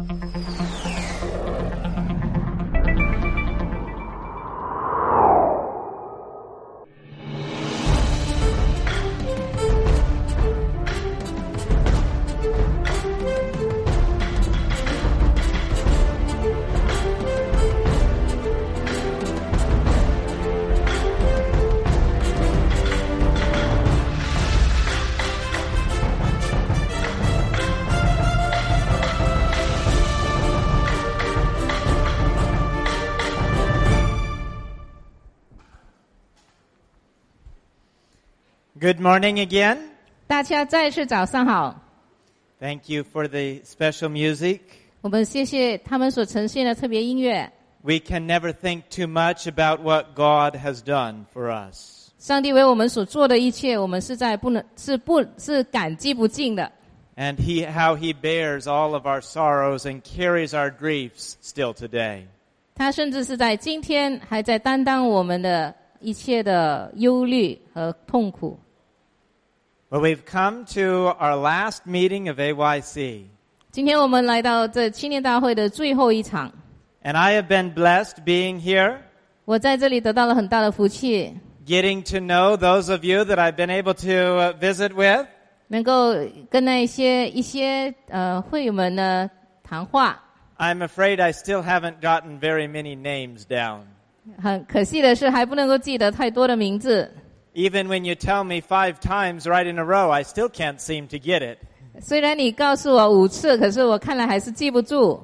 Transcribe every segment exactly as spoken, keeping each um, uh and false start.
Good morning again. 大家再次早上好。 Thank you for the special music. 我们谢谢他们所呈现的特别音乐。 We can never think too much about what God has done for us. 上帝为我们所做的一切，我们是在不能是不是感激不尽的。 And he, how he bears all of our sorrows and carries our griefs still today. 他甚至是在今天还在担当我们的一切的忧虑和痛苦。 Well, we've come to our last meeting of A Y C. 今天我们来到这青年大会的最后一场。 And I have been blessed being here, 我在这里得到了很大的福气， getting to know those of you that I've been able to uh, visit with. 能够跟那一些一些呃会友们呢谈话。 I'm afraid I still haven't gotten very many names down. 很可惜的是，还不能够记得太多的名字。 Even when you tell me five times right in a row, I still can't seem to get it. 虽然你告诉我五次，可是我看来还是记不住。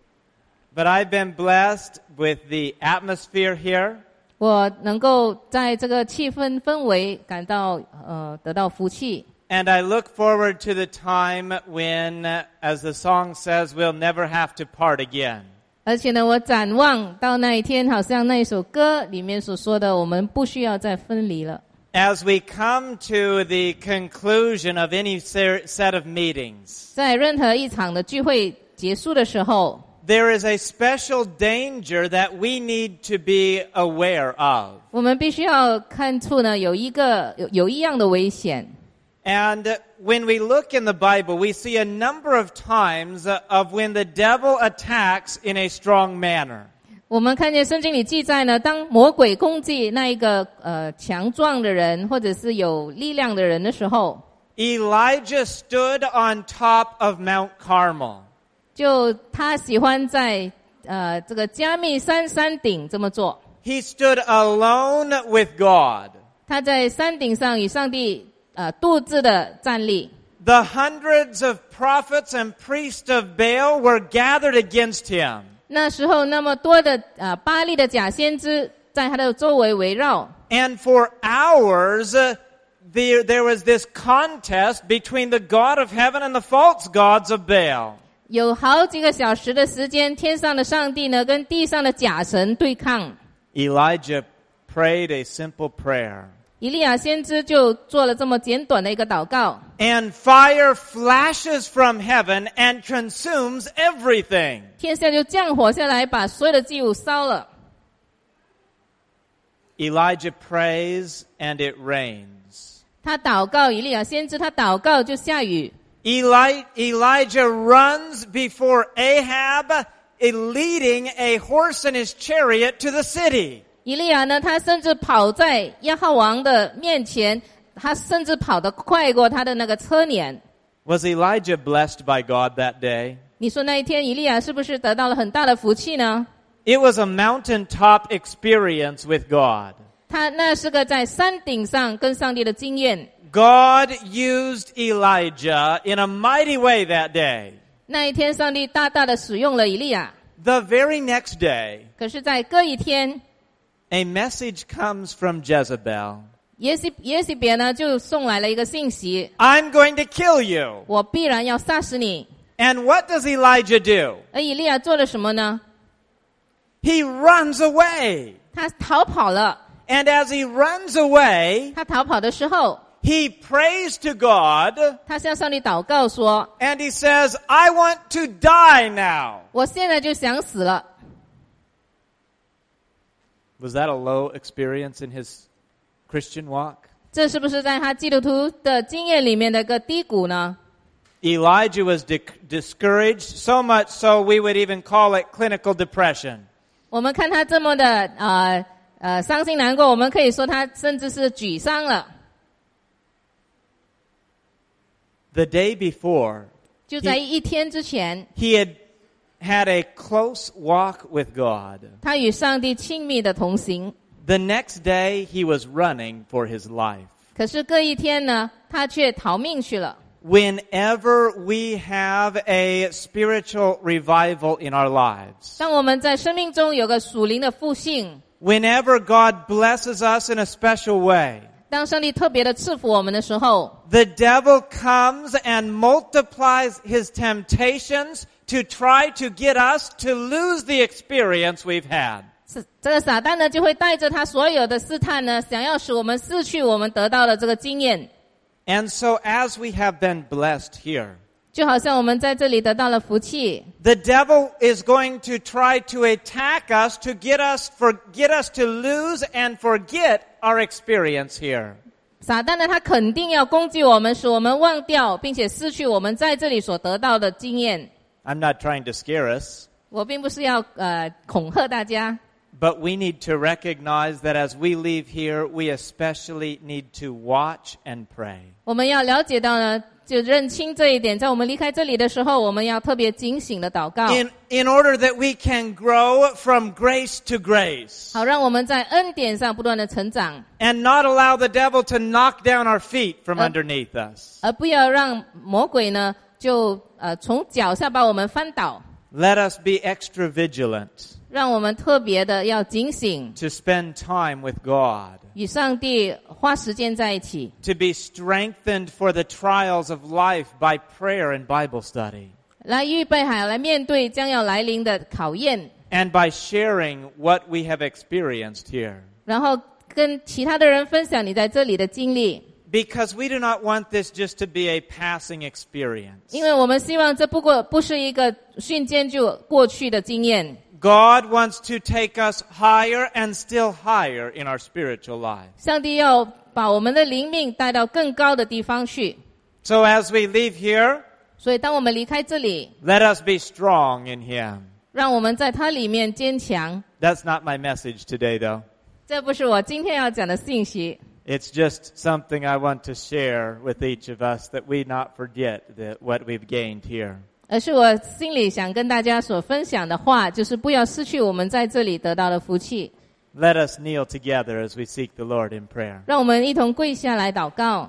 But I've been blessed with the atmosphere here. 我能够在这个气氛氛围感到呃得到福气。 And I look forward to the time when, uh, as the song says, we'll never have to part again. 而且呢，我展望到那一天，好像那一首歌里面所说的，我们不需要再分离了。 As we come to the conclusion of any set of meetings, 在任何一场的聚会结束的时候， there is a special danger that we need to be aware of. 我们必须要看出呢，有一个有有一样的危险。 And when we look in the Bible, we see a number of times of when the devil attacks in a strong manner. 我们看见圣经里记载呢，当魔鬼攻击那一个呃强壮的人或者是有力量的人的时候， Elijah stood on top of Mount Carmel. 就他喜欢在呃这个加密山山顶这么做。 He stood alone with God. 他在山顶上与上帝呃独自的站立。 The hundreds of prophets and priests of Baal were gathered against him. 那时候那么多的呃巴力的假先知在他的周围围绕。 And for hours, uh, there, there was this contest between the God of heaven and the false gods of Baal. 有好几个小时的时间，天上的上帝呢跟地上的假神对抗。 Elijah prayed a simple prayer. 以利亚先知就做了这么简短的一个祷告。 And fire flashes from heaven and consumes everything. 天下就降火下来，把所有的祭物烧了。 Elijah prays and it rains. 他祷告，以利亚先知他祷告就下雨。 Eli- Elijah runs before Ahab, leading a horse and his chariot to the city. 以利亚呢，他甚至跑在亚哈王的面前，他甚至跑得快过他的那个车辇。 Was Elijah blessed by God that day? 你说那一天以利亚是不是得到了很大的福气呢？ It was a mountaintop experience with God. 他那是个在山顶上跟上帝的经验。 God used Elijah in a mighty way that day. 那一天上帝大大的使用了以利亚。 The very next day, 可是在隔一天， a message comes from Jezebel. 耶西耶西别呢就送来了一个信息， I'm going to kill you. 我必然要杀死你。 And what does Elijah do? 而以利亚做了什么呢？ He runs away. 他逃跑了。 And as he runs away, 他逃跑的时候， he prays to God 他向上帝祷告说， and he says, I want to die now. 我现在就想死了。 Was that a low experience in his Christian walk? 这是不是在他基督徒的经验里面的一个低谷呢？ Elijah was di- discouraged, so much so we would even call it clinical depression. 我们看他这么的呃呃伤心难过，我们可以说他甚至是沮丧了。 The day before, 就在一天之前， he had had a close walk with God. 他与上帝亲密的同行。 The next day, he was running for his life. 可是隔一天呢，他却逃命去了。 Whenever we have a spiritual revival in our lives, 当我们在生命中有个属灵的复兴， whenever God blesses us in a special way, 当上帝特别的赐福我们的时候， the devil comes and multiplies his temptations to try to get us to lose the experience we've had. 是这个撒旦呢就会带着他所有的试探呢，想要使我们失去我们得到的这个经验。 And so as we have been blessed here, 就好像我们在这里得到了福气， the devil is going to try to attack us to get us for get us to lose and forget our experience here. 撒旦呢他肯定要攻击我们，使我们忘掉并且失去我们在这里所得到的经验。 I'm not trying to scare us, 我并不是要呃恐吓大家， but we need to recognize that as we leave here, we especially need to watch and pray. 我们要了解到呢，就认清这一点，在我们离开这里的时候，我们要特别警醒的祷告， In in order that we can grow from grace to grace 好让我们在恩典上不断的成长， and not allow the devil to knock down our feet from Uh, underneath us. 而不要让魔鬼呢就呃从脚下把我们翻倒。 Let us be extra vigilant 让我们特别的要警醒， to spend time with God, 与上帝花时间在一起， to be strengthened for the trials of life by prayer and Bible study, 来预备好来面对将要来临的考验， and by sharing what we have experienced here. 然后跟其他的人分享你在这里的经历。 Because we do not want this just to be a passing experience. 因为我们希望这不过不是一个瞬间就过去的经验。 God wants to take us higher and still higher in our spiritual life. 上帝要把我们的灵命带到更高的地方去。 So as we leave here, 所以当我们离开这里， let us be strong in Him. 让我们在他里面坚强。 That's not my message today, though. 这不是我今天要讲的信息， It's just something I want to share with each of us, that we not forget that what we've gained here. 而是我心里想跟大家所分享的话，就是不要失去我们在这里得到的福气。 Let us kneel together as we seek the Lord in prayer. 让我们一同跪下来祷告。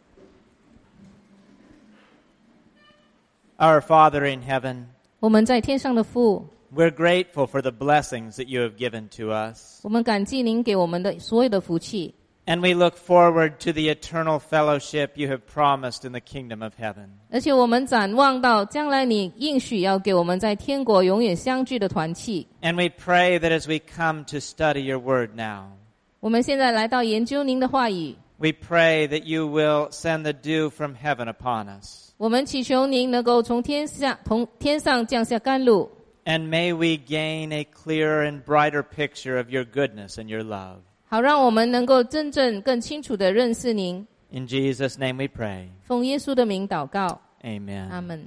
Our Father in heaven, 我们在天上的父， we're grateful for the blessings that you have given to us. 我们感激您给我们的所有的福气， And we look forward to the eternal fellowship you have promised in the kingdom of heaven. 而且我们展望到将来你应许要给我们在天国永远相聚的团契。 And we pray that as we come to study your word now, 我们现在来到研究您的话语， we pray that you will send the dew from heaven upon us. 我们祈求您能够从天下从天上降下甘露， And may we gain a clearer and brighter picture of your goodness and your love. 好让我们能够真正更清楚地认识您。 In Jesus' name we pray. 奉耶稣的名祷告， Amen. 阿们。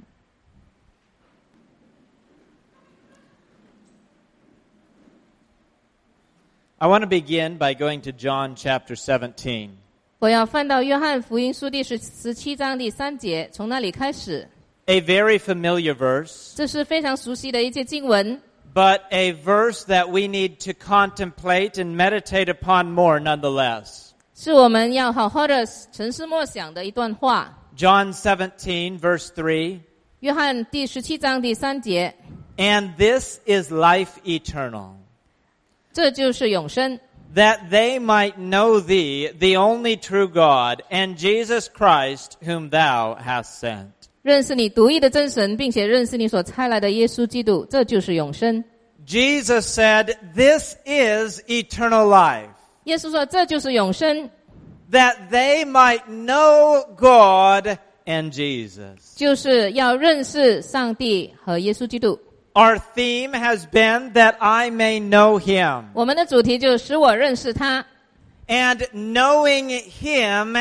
I want to begin by going to John chapter seventeen. 我要翻到约翰福音书第十十七章第三节，从那里开始。 A very familiar verse, 这是非常熟悉的一节经文， but a verse that we need to contemplate and meditate upon more nonetheless. 是我们要好好的沉思默想的一段话。 John seventeen, verse three. 约翰第十七章第三节， And this is life eternal, 这就是永生， that they might know thee, the only true God, and Jesus Christ, whom thou hast sent. 认识你独一的真神，并且认识你所差来的耶稣基督，这就是永生。 Jesus said, this is eternal life, 耶稣说，这就是永生， that they might know God and Jesus. 就是要认识上帝和耶稣基督。 Our theme has been that I may know him. 我们的主题就是使我认识他， And knowing him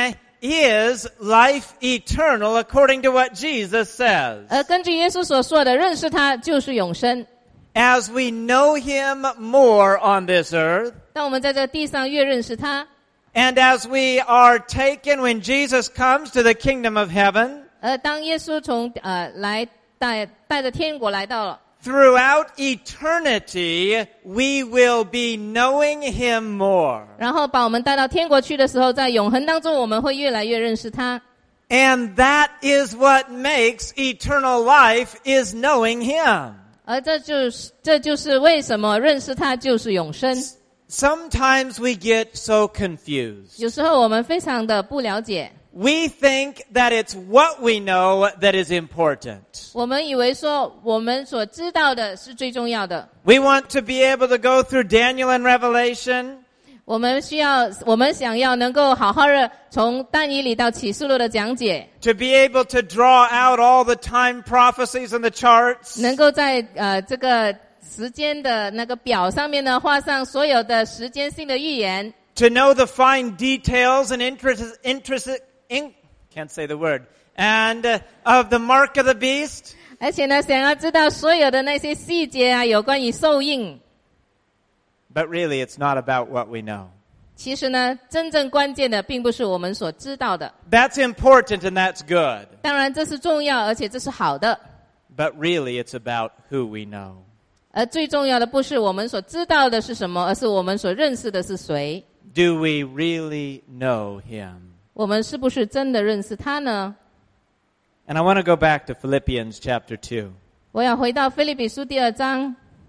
is life eternal according to what Jesus says. 而根据耶稣所说的，认识他就是永生。 As we know him more on this earth, 当我们在这个地上越认识他， and as we are taken when Jesus comes to the kingdom of heaven, 而当耶稣从呃来带带着天国来到了， throughout eternity, we will be knowing him more. 然后把我们带到天国去的时候，在永恒当中，我们会越来越认识他。 And that is what makes eternal life is knowing him. 而这就是这就是为什么认识他就是永生。 Sometimes we get so confused. 有时候我们非常的不了解， We think that it's what we know that is important. 我们以为说我们所知道的是最重要的。 We want to be able to go through Daniel and Revelation, 我们需要，我们想要能够好好的从但以理到启示录的讲解， to be able to draw out all the time prophecies and the charts, 能够在呃这个时间的那个表上面呢画上所有的时间性的预言， to know the fine details and interest, interest, in, can't say the word, and uh, of the mark of the beast. 而且呢想要知道所有的那些细节啊，有关于受印。 But really, it's not about what we know. 其实呢，真正关键的并不是我们所知道的。 That's important and that's good. 当然这是重要，而且这是好的。 But really, it's about who we know. 而最重要的不是我们所知道的是什么，而是我们所认识的是谁。 Do we really know him? 我们是不是真的认识他呢？ And I want to go back to Philippians chapter two. 我要回到腓立比书第二章，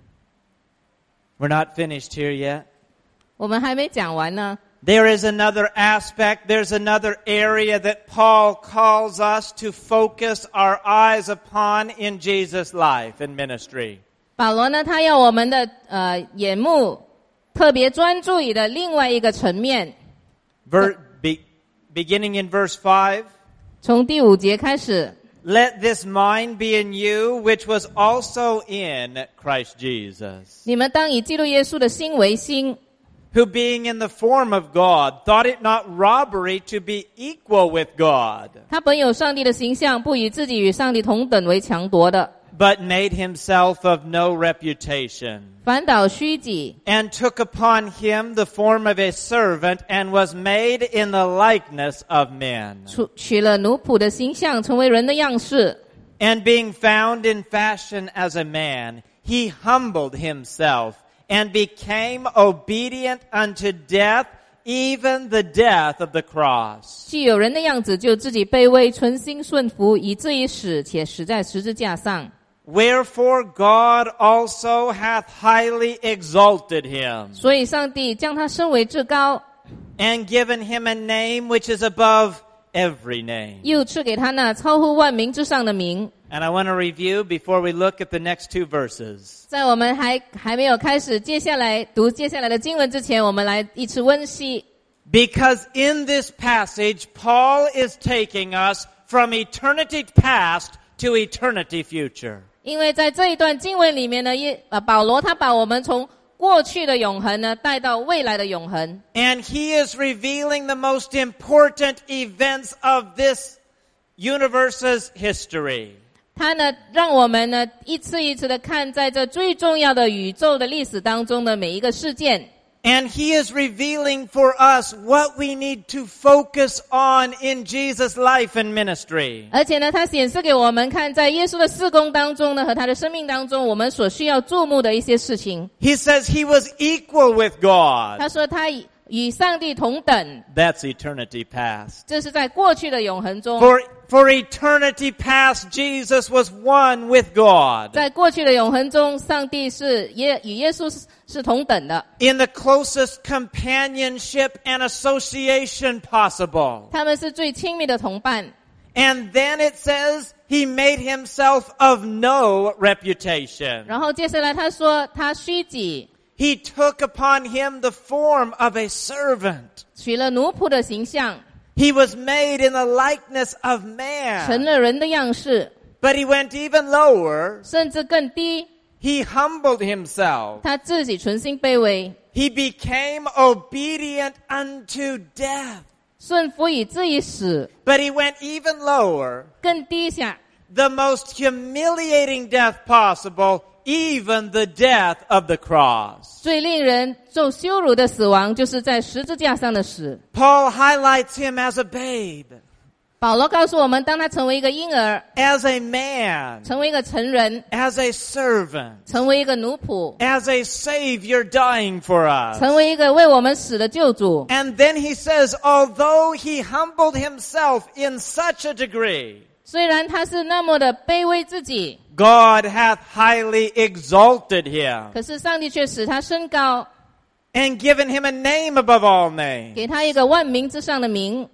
We're not finished here yet. 我们还没讲完呢。 There is another aspect, there's another area that Paul calls us to focus our eyes upon in Jesus' life and ministry. 保罗呢，他要我们的呃眼目特别专注于的另外一个层面。 Ver, be, beginning in verse five. 从第五节开始， Let this mind be in you, which was also in Christ Jesus, 你们当以基督耶稣的心为心， who being in the form of God, thought it not robbery to be equal with God, 他本有上帝的形象，不以自己与上帝同等为强夺的， but made himself of no reputation, 反倒虚己， and took upon him the form of a servant, and was made in the likeness of men. 取取了奴仆的形象，成为人的样式。 And being found in fashion as a man, he humbled himself, and became obedient unto death, even the death of the cross. 既有人的样子，就自己卑微，存心顺服，以至于死，且死在十字架上。 Wherefore God also hath highly exalted him, 所以上帝将他升为至高， and given him a name which is above every name. 又赐给他那超乎万民之上的名。 And I want to review before we look at the next two verses. 在我们还还没有开始接下来读接下来的经文之前，我们来一次温习。 Because in this passage, Paul is taking us from eternity past to eternity future. 因为在这一段经文里面呢，耶啊保罗他把我们从过去的永恒呢带到未来的永恒。 And he is revealing the most important events of this universe's history. 他呢让我们呢一次一次的看在这最重要的宇宙的历史当中的每一个事件。 And he is revealing for us what we need to focus on in Jesus' life and ministry. 而且呢，他显示给我们看，在耶稣的事工当中呢，和他的生命当中，我们所需要注目的一些事情。 He says he was equal with God. 他说他与与上帝同等， That's eternity past. 这是在过去的永恒中。 For, for eternity past, Jesus was one with God. 在过去的永恒中，上帝是耶与耶稣是是同等的， In the closest companionship and association possible. 他们是最亲密的同伴。 And then it says he made himself of no reputation. 然后接下来他说他虚己， He took upon him the form of a servant. 取了奴仆的形象， He was made in the likeness of 成 man. 了人的样式， But he went even lower. 甚至更低。 He humbled himself. 他自己存心卑微， He became obedient unto death. 顺服以至于死， But he went even lower, 更低下， the most humiliating death possible, even the death of the cross. 最令人受羞辱的死亡，就是在十字架上的死。 Paul highlights him as a babe, 保罗告诉我们，当他成为一个婴儿， as a man, 成为一个成人， as a servant, 成为一个奴仆， as a savior dying for us. 成为一个为我们死的救主。 And then he says, although he humbled himself in such a degree, 虽然他是那么的卑微自己， God hath highly exalted him 可是上帝却使他升高， and given him a name above all names. 给他一个万民之上的名。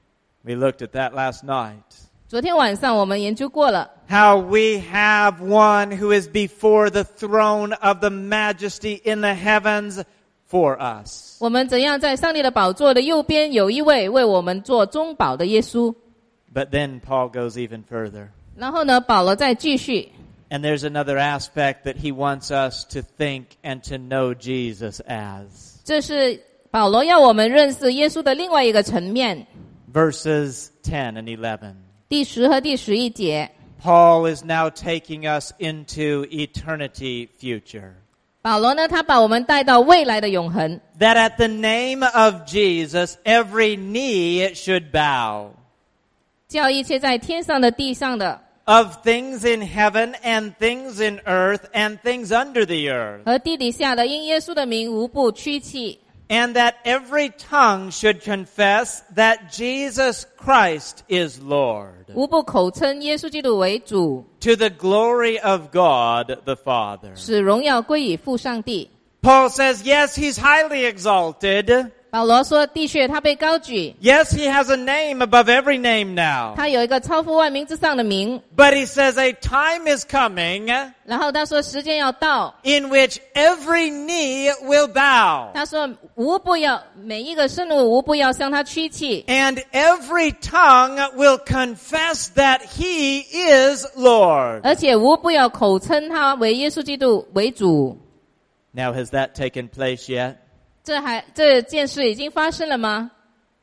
We looked at that last night. 昨天晚上我们研究过了， How we have one who is before the throne of the majesty in the heavens for us. 我们怎样在上帝的宝座的右边有一位为我们做中保的耶稣。 But then Paul goes even further. 然后呢，保罗再继续， And there's another aspect that he wants us to think and to know Jesus as. 这是保罗要我们认识耶稣的另外一个层面。 Verses ten and eleven. 第十和第十一节， Paul is now taking us into eternity future. 保罗呢，他把我们带到未来的永恒。 That at the name of Jesus, every knee should bow. 叫一切在天上的、地上的 Of things in heaven and things in earth and things under the earth. 和地底下的，因耶稣的名无不屈膝。 And that every tongue should confess that Jesus Christ is Lord. 无不口称耶稣基督为主， To the glory of God the Father. 使荣耀归于父上帝。 Paul says, yes, he's highly exalted. 保罗说，的确他被高举， Yes, he has a name above every name now. 他有一个超乎万民之上的名。 But he says a time is coming 然后他说，时间要到， in which every knee will bow. 他说无不要每一个圣徒无不要向他屈膝， And every tongue will confess that he is Lord. 而且无不要口称他为耶稣基督为主。 Now, has that taken place yet? 这还这件事已经发生了吗？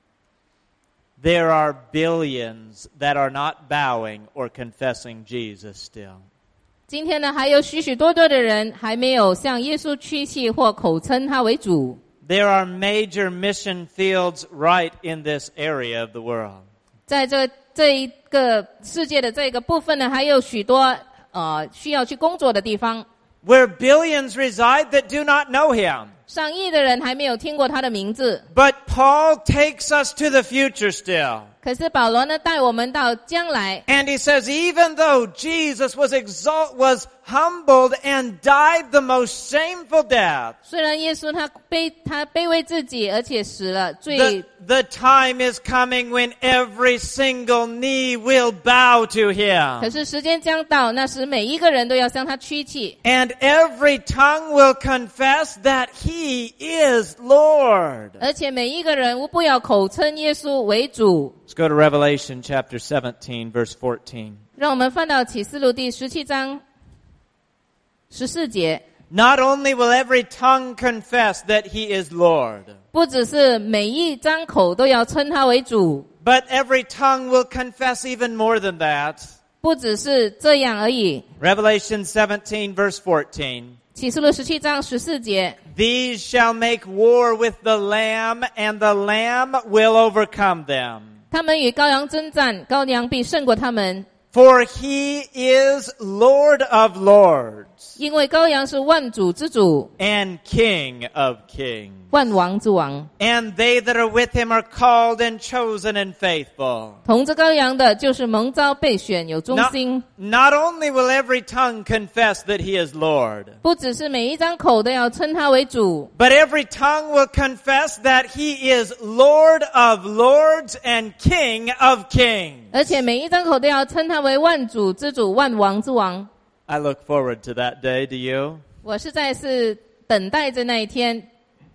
There are billions that are not bowing or confessing Jesus still. 今天呢，还有许许多多的人还没有向耶稣屈膝或口称他为主。 There are major mission fields right in this area of the world. 在这这一个世界的这个部分呢，还有许多呃需要去工作的地方。 Where billions reside that do not know him. 上亿的人还没有听过他的名字， But Paul takes us to the future still. 可是保罗呢，带我们到将来。 And he says, even though Jesus was exalt, was humbled and died the most shameful death, 虽然耶稣他卑他卑微自己，而且死了最 the, the time is coming when every single knee will bow to 可 him. 是时间将到，那时每一个人都要向他屈膝， And every tongue will confess that he is Lord. 而且每一个人无不要口称耶稣为主。 Let's go to Revelation chapter seventeen, verse fourteen. 让我们翻到启示录第十七章十四节。 Not only will every tongue confess that he is Lord, 不只是每一张口都要称他为主， but every tongue will confess even more than that. 不只是这样而已。 Revelation seventeen, verse fourteen. 启示录十七章十四节， These shall make war with the Lamb, and the Lamb will overcome them. 他们与羔羊征战，羔羊必胜过他们， For he is Lord of lords 因为羔羊是万主之主， and King of kings. 万王之王。 And they that are with him are called and chosen and faithful. 同着羔羊的，就是蒙召备选，有忠 Not, 心。 not only will every tongue confess that he is Lord, 不只是每一张口都要称他为主， but every tongue will confess that he is Lord of lords and King of kings. 而且每一张口都要称他为万主之主，万王之王。 I look forward to that day, do you? 我实在是等待着那一天，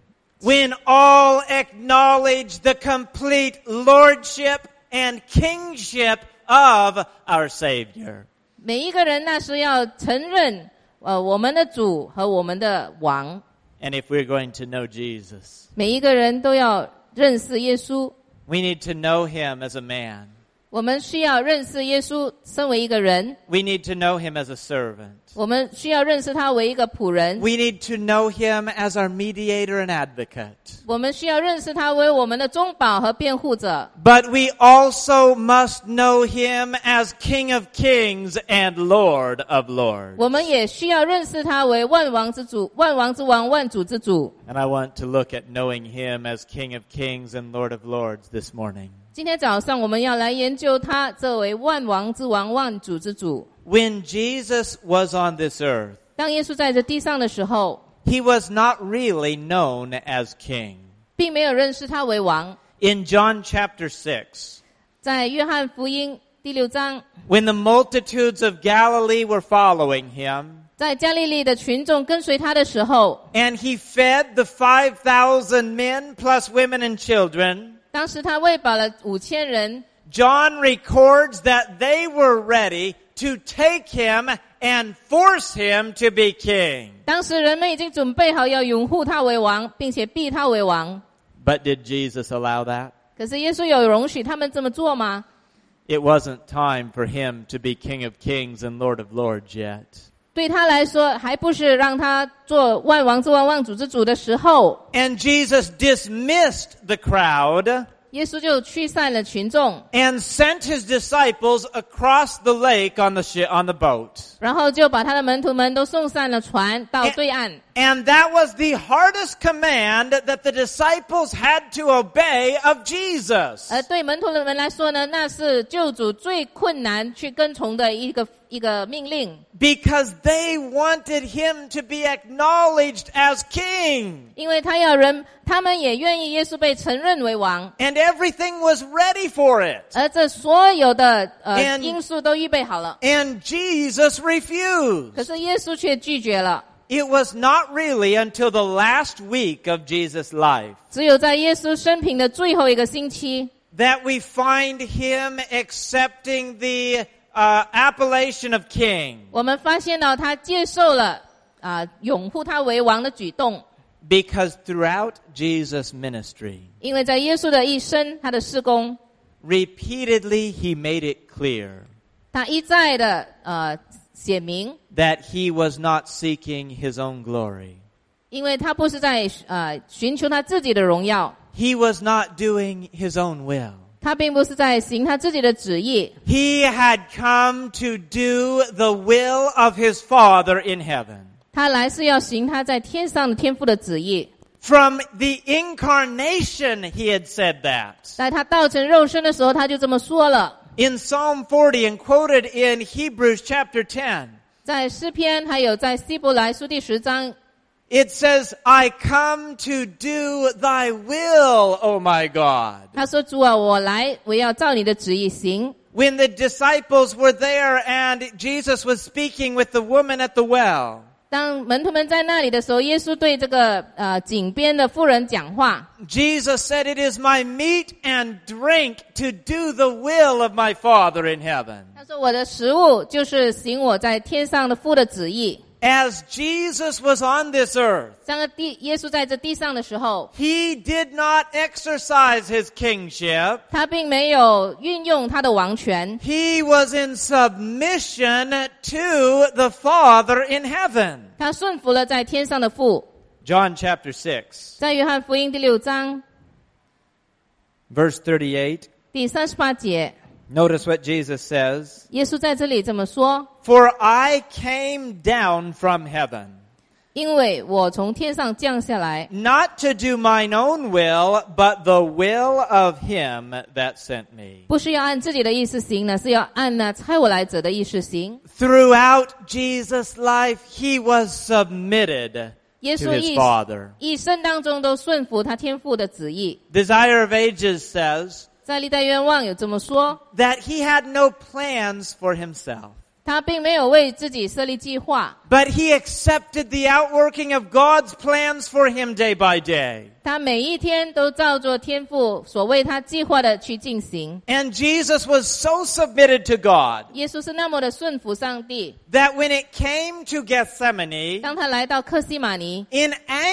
When all acknowledge the complete lordship and kingship of our Savior. 每一个人那时要承认，呃，我们的主和我们的王。 And if we're going to know Jesus, 每一个人都要认识耶稣。 We need to know him as a man. 我们需要认识耶稣身为一个人， We need to know him as a servant. 我们需要认识他为一个仆人， We need to know him as our mediator and advocate. 我们需要认识他为我们的中保和辩护者。 But we also must know him as King of Kings and Lord of Lords. 我们也需要认识他为万王之主、万王之王、万主之主。 And I want to look at knowing him as King of Kings and Lord of Lords this morning. 今天早上我们要来研究他这为万王之王、万主之主。 When Jesus was on this earth, 当耶稣在这地上的时候， he was not really known as king. 并没有认识他为王。 In John chapter six, 在约翰福音第六章， when the multitudes of Galilee were following him, 在加利利的群众跟随他的时候， and he fed the five thousand men plus women and children, 当时他喂饱了五千人。 John records that they were ready to take him and force him to be king. 当时人们已经准备好要拥护他为王，并且逼他为王。 But did Jesus allow that? 可是耶稣有容许他们这么做吗？ It wasn't time for him to be King of Kings and Lord of Lords yet. 对他来说，还不是让他做万王之王、万主之主的时候。 And Jesus dismissed the crowd 耶稣就驱散了群众， and sent his disciples across the lake on the shi- on the boat. 然后就把他的门徒们都送上了船到对岸。 And that was the hardest command that the disciples had to obey of Jesus. 而对门徒们来说呢，那是救主最困难去跟从的一个一个命令。 Because they wanted him to be acknowledged as king. 因为他要人，他们也愿意耶稣被承认为王， And everything was ready for it. 而这所有的呃 And- 因素都预备好了。 And Jesus refused. 可是耶稣却拒绝了。 It was not really until the last week of Jesus' life 只有在耶稣生平的最后一个星期， that we find him accepting the uh, appellation of king. 我们发现到他接受了啊、呃拥护他为王的举动。 Because throughout Jesus' ministry, 因为在耶稣的一生，他的事工， repeatedly he made it clear 他一再的呃写明， that he was not seeking his own glory. 因为他不是在呃寻求他自己的荣耀， He was not doing his own will. 他并不是在行他自己的旨意， He had come to do the will of his Father in heaven. 他来是要行他在天上的天父的旨意。 From the incarnation, he had said that. 在他道成肉身的时候，他就这么说了。 In Psalm forty and quoted in Hebrews chapter ten, 在诗篇还有在希伯来书第十章， it says, I come to do thy will, O my God. 他说：“主啊，我来，我要照你的旨意行。” When the disciples were there and Jesus was speaking with the woman at the well, 当门徒们在那里的时候，耶稣对这个呃井边的妇人讲话。 Jesus said, It is my meat and drink to do the will of my Father in heaven. 他说：“我的食物就是行我在天上的父的旨意。” As Jesus was on this earth, 当个地耶稣在这地上的时候， he did not exercise his kingship. 他并没有运用他的王权， He was in submission to the Father in heaven. 他顺服了在天上的父。 John chapter six, 在约翰福音第六章 verse thirty-eight. 第三十八节， Notice what Jesus says. 耶稣在这里这么说： For I came down from heaven, 因为我从天上降下来， not to do mine own will, but the will of him that sent me. 不是要按自己的意思行呢，是要按那差我来者的意思行。 Throughout Jesus' life, he was submitted 耶 to 稣 his 一 Father. 一生当中都顺服他天父的旨意。 Desire of Ages says 在历代愿望有这么说， that he had no plans for himself, 他并没有为自己设立计划， But he accepted the outworking of God's plans for him day by day. 他每一天都照着天父所为他计划的去进行。 And Jesus was so submitted to God 耶稣是那么的顺服上帝， that when it came to Gethsemane, 当他来到客西马尼， in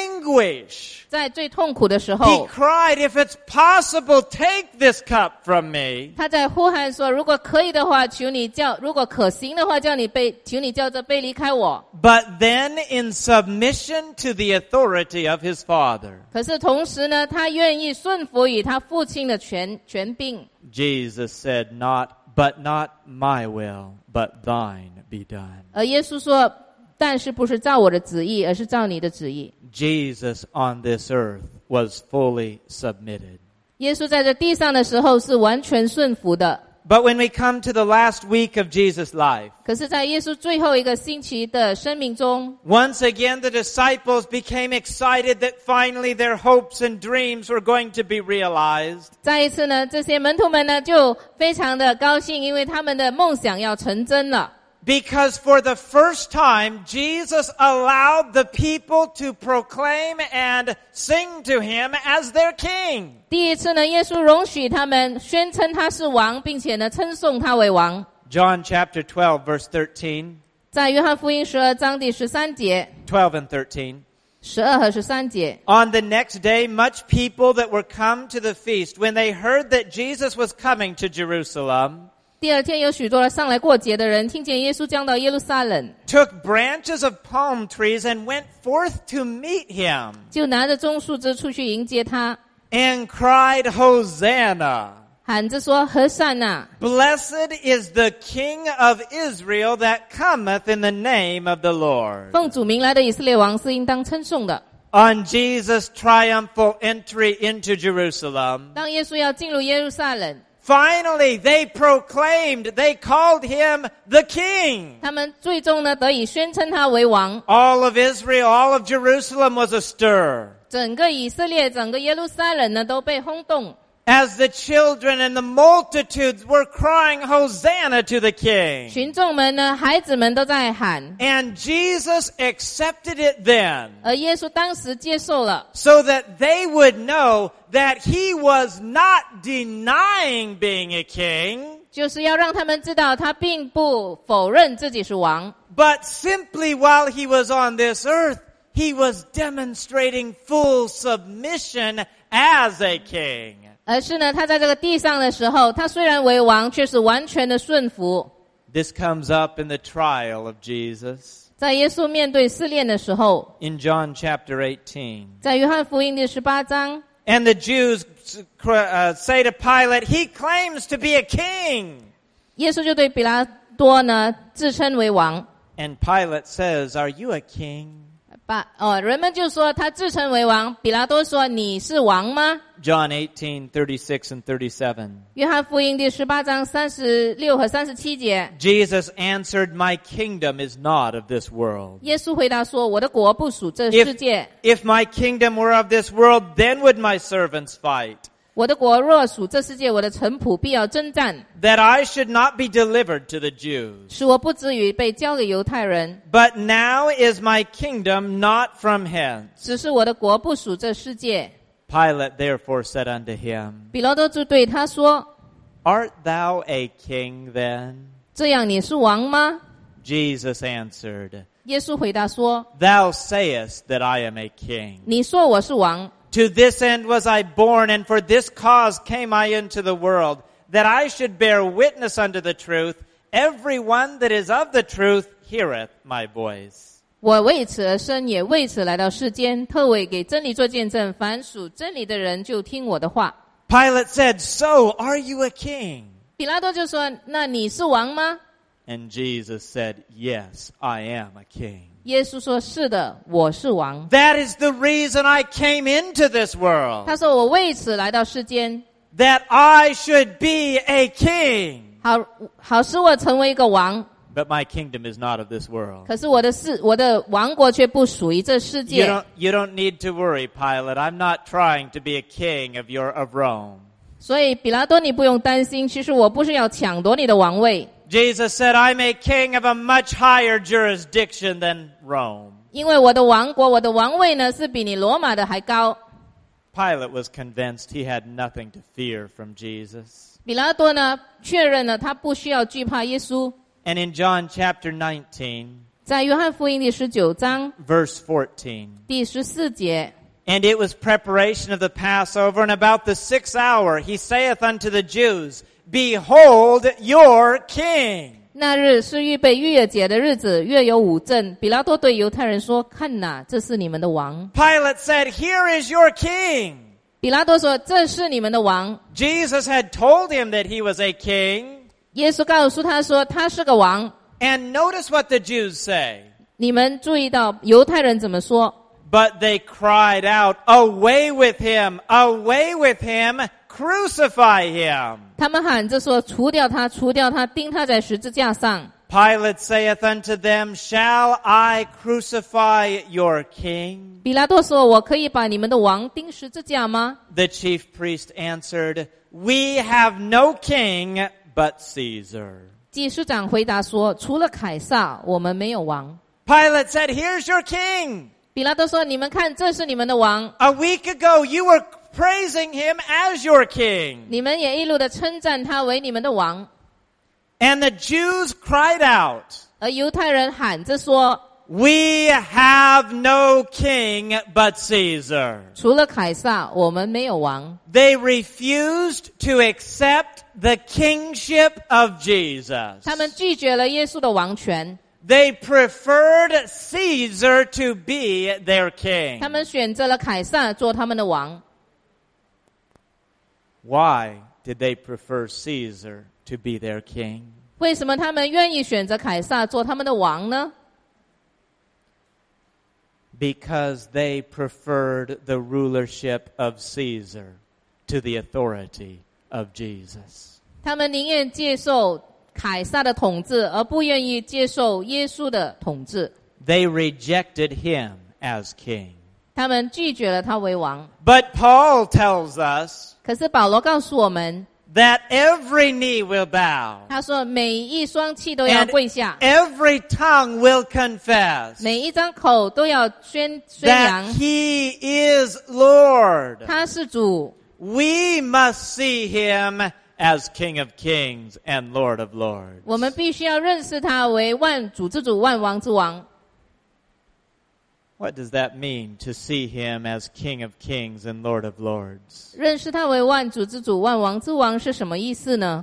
anguish, 在最痛苦的时 he 候， cried, "If it's possible, take this cup from me." 他在呼喊说：“如果可以的话，求你叫；如果可行的话，叫你杯，求你叫这杯离开我。” But then in submission to the authority of his Father, 可是同时呢，他愿意顺服于他父亲的权权柄。 Jesus said, "Not, but not my will, but thine be done." 而耶稣说：“但是不是照我的旨意，而是照你的旨意。” Jesus on this earth was fully submitted. 耶稣在这地上的时候是完全顺服的。 But when we come to the last week of Jesus' life, 可是在耶稣最后一个星期的生命中， once again the disciples became excited that finally their hopes and dreams were going to be realized. 再一次呢，这些门徒们呢就非常的高兴，因为他们的梦想要成真了。 Because for the first time, Jesus allowed the people to proclaim and sing to him as their king. 第一次呢，耶稣容许他们宣称他是王，并且呢称颂他为王。 John chapter twelve, verse thirteen, 在约翰福音十二章第十三节、 twelve and thirteen. 十二和十三节。 On the next day, much people that were come to the feast, when they heard that Jesus was coming to Jerusalem, 第二天有许多上来过节的人，听见耶稣将到耶路撒冷， took branches of palm trees and went forth to meet him, 就拿着棕树枝出去迎接他， and cried, "Hosanna! 喊着说：“和善呐！ Blessed is the King of Israel that cometh in the name of the Lord." 奉主名来的以色列王是应当称颂的。” On Jesus' triumphal entry into Jerusalem, 当耶稣要进入耶路撒冷， finally they proclaimed, they called him the King. 他们最终呢得以宣称他为王。 All of Israel, all of Jerusalem was astir, 整个以色列，整个耶路撒冷呢都被轰动。 as the children and the multitudes were crying, "Hosanna to the King." 群众们呢，孩子们都在喊， And Jesus accepted it then, 而耶稣当时接受了， so that they would know that he was not denying being a king, 就是要让他们知道他并不否认自己是王， but simply while he was on this earth, he was demonstrating full submission as a king. 而是呢，他在这个地上的时候，他虽然为王，却是完全的顺服。 This comes up in the trial of Jesus. 在耶稣面对试炼的时候， In John chapter eighteen. 在约翰福音第十八章， And the Jews uh, say to Pilate, "He claims to be a king." 耶稣就对比拉多呢自称为王。 And Pilate says, "Are you a king?" 把哦，人们就说他自称为王。比拉多说：“你是王吗？” John eighteen, thirty-six and thirty-seven. 约翰福音第十八章三十六和三十七节， Jesus answered, "My kingdom is not of this world. 耶稣回答说：“我的国不属这 If, 世界， if my kingdom were of this world, then would my servants fight, 我的国若属这世界，我的臣仆必要征战， that I should not be delivered to the Jews. 使我不至于被交给犹太人。 But now is my kingdom not from hence." 只是我的国不属这世界。” Pilate therefore said unto him, 比拉多就对他说 "Art thou a king then?" ：“ 这样你是王吗 Jesus answered, ？” 耶稣回答说 "Thou sayest that I am a king. ：“ 你说我是王， To this end was I born, and for this cause came I into the world, that I should bear witness unto the truth. Every one that is of the truth heareth my voice." 我为此而生，也为此来到世间，特为给真理做见证。凡属真理的人就听我的话。” Pilate said, "So are you a king?" 比拉多就说：“那你是王吗 And Jesus said, "Yes, I am a king." 耶稣说：“是的，我是王。 That is the reason I came into this world, 他说：“我为此来到世间， that I should be a king. 好好使我成为一个王。 But my kingdom is not of this world." 可是我的世，我的王国却不属于这世 You 界。 don't, you don't need to worry, Pilate. I'm not trying to be a king of your, of Rome. 所以比拉多，你不用担心，其实我不是要抢夺你的王位。 Jesus said, I'm a king of a much higher jurisdiction than Rome. 因为我的王国，我的王位呢，是比你罗马的还高。 Pilate was convinced he had nothing to fear from Jesus. 比拉多呢，确认了他不需要惧怕耶稣。 And in John chapter nineteen, 在约翰福音第十九章 verse fourteen, 第十四节， And it was preparation of the Passover, and about the sixth hour he saith unto the Jews, Behold your king. 那日是预备逾越节的日子，月有五正。比拉多对犹太人说：“看哪，这是你们的王。” Pilate said, Here is your king. 比拉多说：“这是你们的王。” Jesus had told him that he was a king. 耶稣告诉他说：“他是个王。” And notice what the Jews say. 你们注意到犹太人怎么说？ But they cried out, Away with him, away with him, crucify him. 他们喊着说：“除掉他，除掉他，钉他在十字架上。” Pilate saith unto them, Shall I crucify your king? 比拉多说：“我可以把你们的王钉十字架吗？” The chief priest answered, We have no king but Caesar. 祭司长回答说：“除了凯撒，我们没有王。” Pilate said, Here's your king. 比拉多说：“你们看，这是你们的王。 A week ago you were praising him as your king. 你们也一路的称赞他为你们的王。” And the Jews cried out, 而犹太人喊着说：“ We have no king but Caesar. 除了凯撒，我们没有王。” They refused to accept the kingship of Jesus. 他们拒绝了耶稣的王权， They preferred Caesar to be their king. 他们选择了凯撒做他们的王。 Why did they prefer Caesar to be their king? 为什么他们愿意选择凯撒做他们的王呢？ Because they preferred the rulership of Caesar to the authority of Jesus. 他们宁愿接受凯撒的统治，而不愿意接受耶稣的统治。 They rejected him as king. 他们拒绝了他为王。 But Paul tells us 可是保罗告诉我们， that every knee will bow 他说每一双膝都要 and 跪下， every tongue will confess 每一张口都要宣宣 that 扬 he is Lord. 他是主。 We must see him as King of Kings and Lord of Lords. 我们必须要认识他为万主之主、万王之王。 What does that mean, to see him as King of Kings and Lord of Lords? 认识他为万主之主、万王之王是什么意思呢？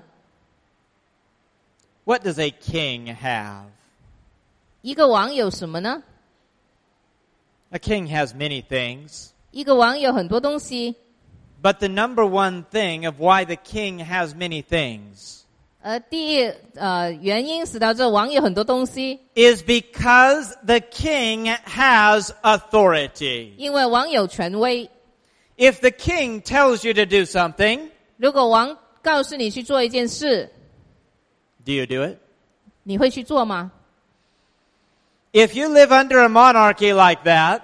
What does a king have? 一个王有什么呢？ A king has many things, 一个王有很多东西， but the number one thing of why the king has many things 而第一呃原因使到这王有很多东西， is because the king has authority. 因为王有权威。 If the king tells you to do something, 如果王告诉你去做一件事， do you do it? 你会去做吗？ If you live under a monarchy like that,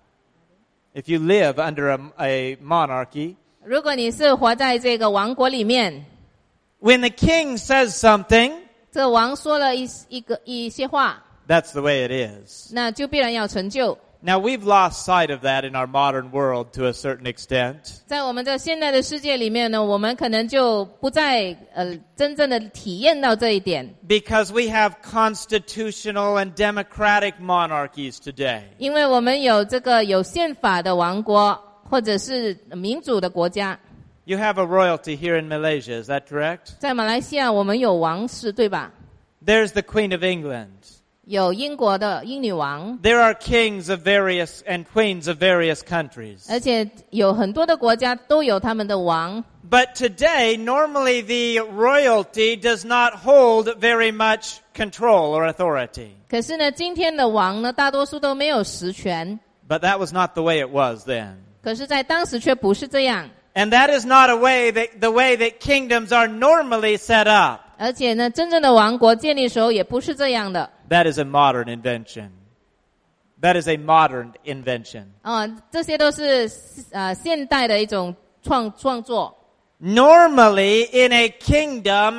if you live under a, a monarchy, 如果你是活在这个王国里面， when the king says something, 这王说了一一个一些话， that's the way it is. 那就必然要成就。 Now, we've lost sight of that in our modern world to a certain extent. 在我们的现代的世界里面呢，我们可能就不再呃真正的体验到这一点， Because we have constitutional and democratic monarchies today. 因为我们有这个有宪法的王国，或者是民主的国家。 You have a royalty here in Malaysia, is that correct? 在马来西亚，我们有王室，对吧？ There's the Queen of England. 有英国的英女王， There are kings of various and queens of various countries. 而且有很多的国家都有他们的王。 But today, normally the royalty does not hold very much control or authority. 可是呢，今天的王呢，大多数都没有实权。 But that was not the way it was then. 可是，在当时却不是这样。 And that is not a way that, the way that kingdoms are normally set up. 而且呢，真正的王国建立的时候也不是这样的。 That is a modern invention. That is a modern invention. 啊、这些都是呃现代的一种创创作。 Normally, in a kingdom,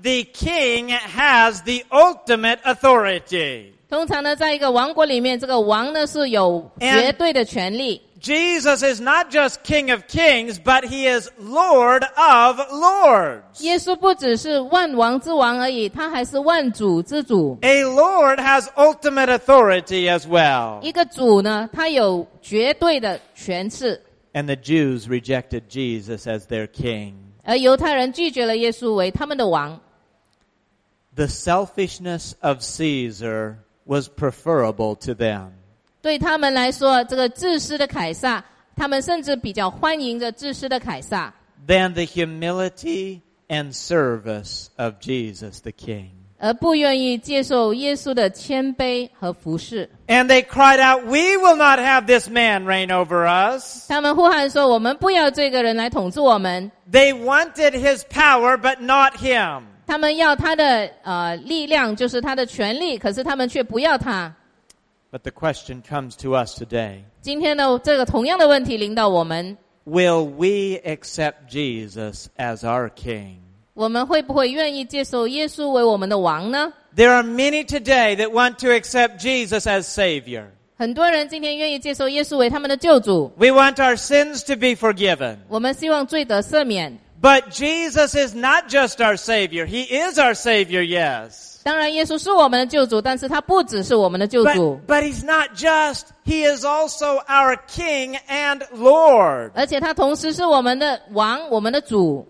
the king has the ultimate authority. 通常呢，在一个王国里面，这个王呢是有绝对的权利。 Jesus is not just King of Kings, but he is Lord of Lords. 耶稣不只是万王之王而已，他还是万主之主。 A Lord has ultimate authority as well. 一个主呢，他有绝对的权势。 And the Jews rejected Jesus as their king. 而犹太人拒绝了耶稣为他们的王。 The selfishness of Caesar was preferable to them. 对他们来说，这个自私的凯撒，他们甚至比较欢迎着自私的凯撒。 Than the humility and service of Jesus the King. 而不愿意接受耶稣的谦卑和服侍。 And they cried out, "We will not have this man reign over us." 他们呼喊说：“我们不要这个人来统治我们。” They wanted his power, but not him. 他们要他的呃力量，就是他的权力，可是他们却不要他。 But the question comes to us today. 今天呢，这个同样的问题临到我们。 Will we accept Jesus as our King? 我们会不会愿意接受耶稣为我们的王呢？ There are many today that want to accept Jesus as Savior. 很多人今天愿意接受耶稣为他们的救主。 We want our sins to be forgiven. 我们希望罪得赦免。 But Jesus is not just our Savior. He is our Savior, yes. 当然，耶稣是我们的救主，但是他不只是我们的救主。 But, but He's not just. He is also our King and Lord. 而且他同时是我们的王，我们的主。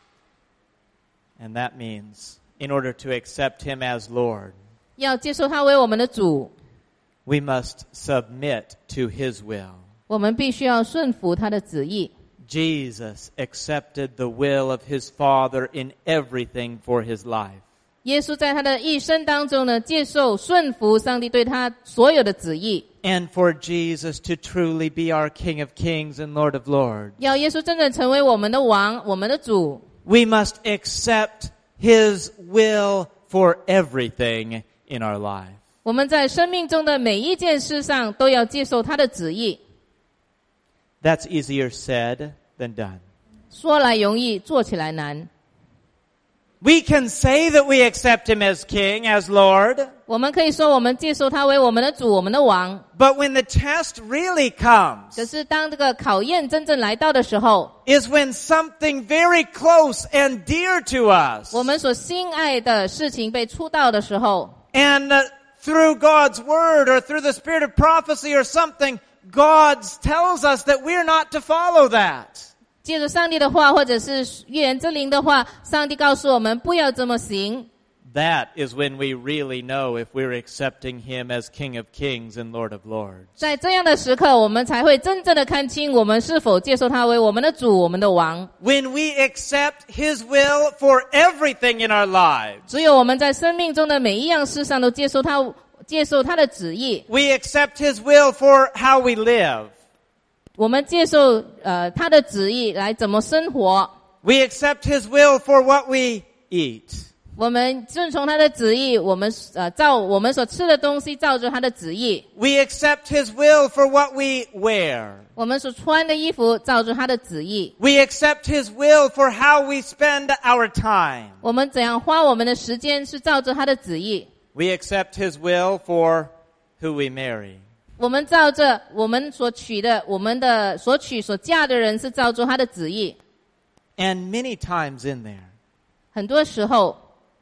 And that means, in order to accept Him as Lord, 要接受他为我们的主， we must submit to His will. 我们必须要顺服他的旨意。 Jesus accepted the will of His Father in everything for His life. 耶稣在他的一生当中呢，接受顺服上帝对他所有的旨意。 And for Jesus to truly be our King of Kings and Lord of Lords, 要耶稣真正成为我们的王，我们的主， we must accept His will for everything in our life. 我们在生命中的每一件事上都要接受他的旨意。 That's easier said than done. 说来容易，做起来难。 We can say that we accept Him as King, as Lord. 我们可以说我们接受他为我们的主，我们的王。 But when the test really comes, 可是当这个考验真正来到的时候， is when something very close and dear to us, 我们所心爱的事情被触到的时候， and uh, through God's Word or through the Spirit of prophecy or something, God tells us that we're not to follow that. 借着上帝的话或者是预言之灵的话，上帝告诉我们不要这么行。 That is when we really know if we're accepting Him as King of Kings and Lord of Lords. 在这样的时刻，我们才会真正的看清我们是否接受他为我们的主，我们的王。 When we accept His will for everything in our lives. 只有我们在生命中的每一样事上都接受他接受他的旨意， We accept His will for how we live. 我们接受呃他的旨意来怎么生活， We accept His will for what we eat. 我们顺从他的旨意，我们呃照我们所吃的东西照着他的旨意， We accept His will for what we wear. 我们所穿的衣服照着他的旨意， We accept His will for how we spend our time. 我们怎样花我们的时间是照着他的旨意， We accept His will for who we marry. 我们照着我们所娶的我们的所娶所嫁的人是照着他的旨意。 And many times in there, 很多时候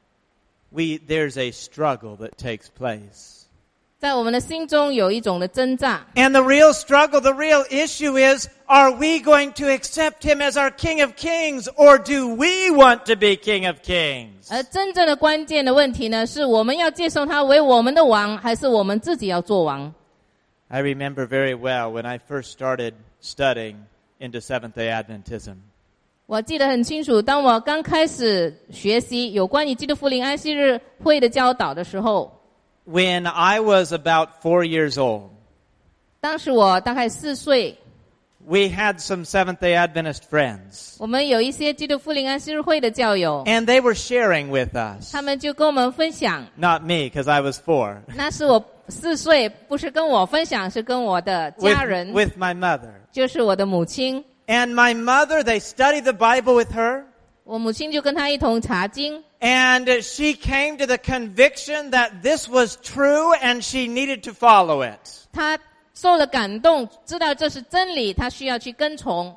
we there's a struggle that takes place. 在我们的心中有一种的挣扎， And the real struggle, the real issue is, are we going to accept Him as our King of Kings, or do we want to be King of Kings? 而真正的关键的问题呢，是我们要接受他为我们的王，还是我们自己要做王？ I remember very well when I first started studying into Seventh-day Adventism. 我记得很清楚，当我刚开始学习有关于基督复临安息日会的教导的时候， When I was about four years old, 当时我大概四岁， we had some Seventh-day Adventist friends, 我们有一些基督复临安息日会的教友， and they were sharing with us. 他们就跟我们分享， Not me, because I was four. 那是我四岁，不是跟我分享，是跟我的家人， With, with my mother. 就是我的母亲。 And my mother, they studied the Bible with her. 我母亲就跟他一同查经。 And she came to the conviction that this was true and she needed to follow it. 他受了感动，知道这是真理，他需要去跟从。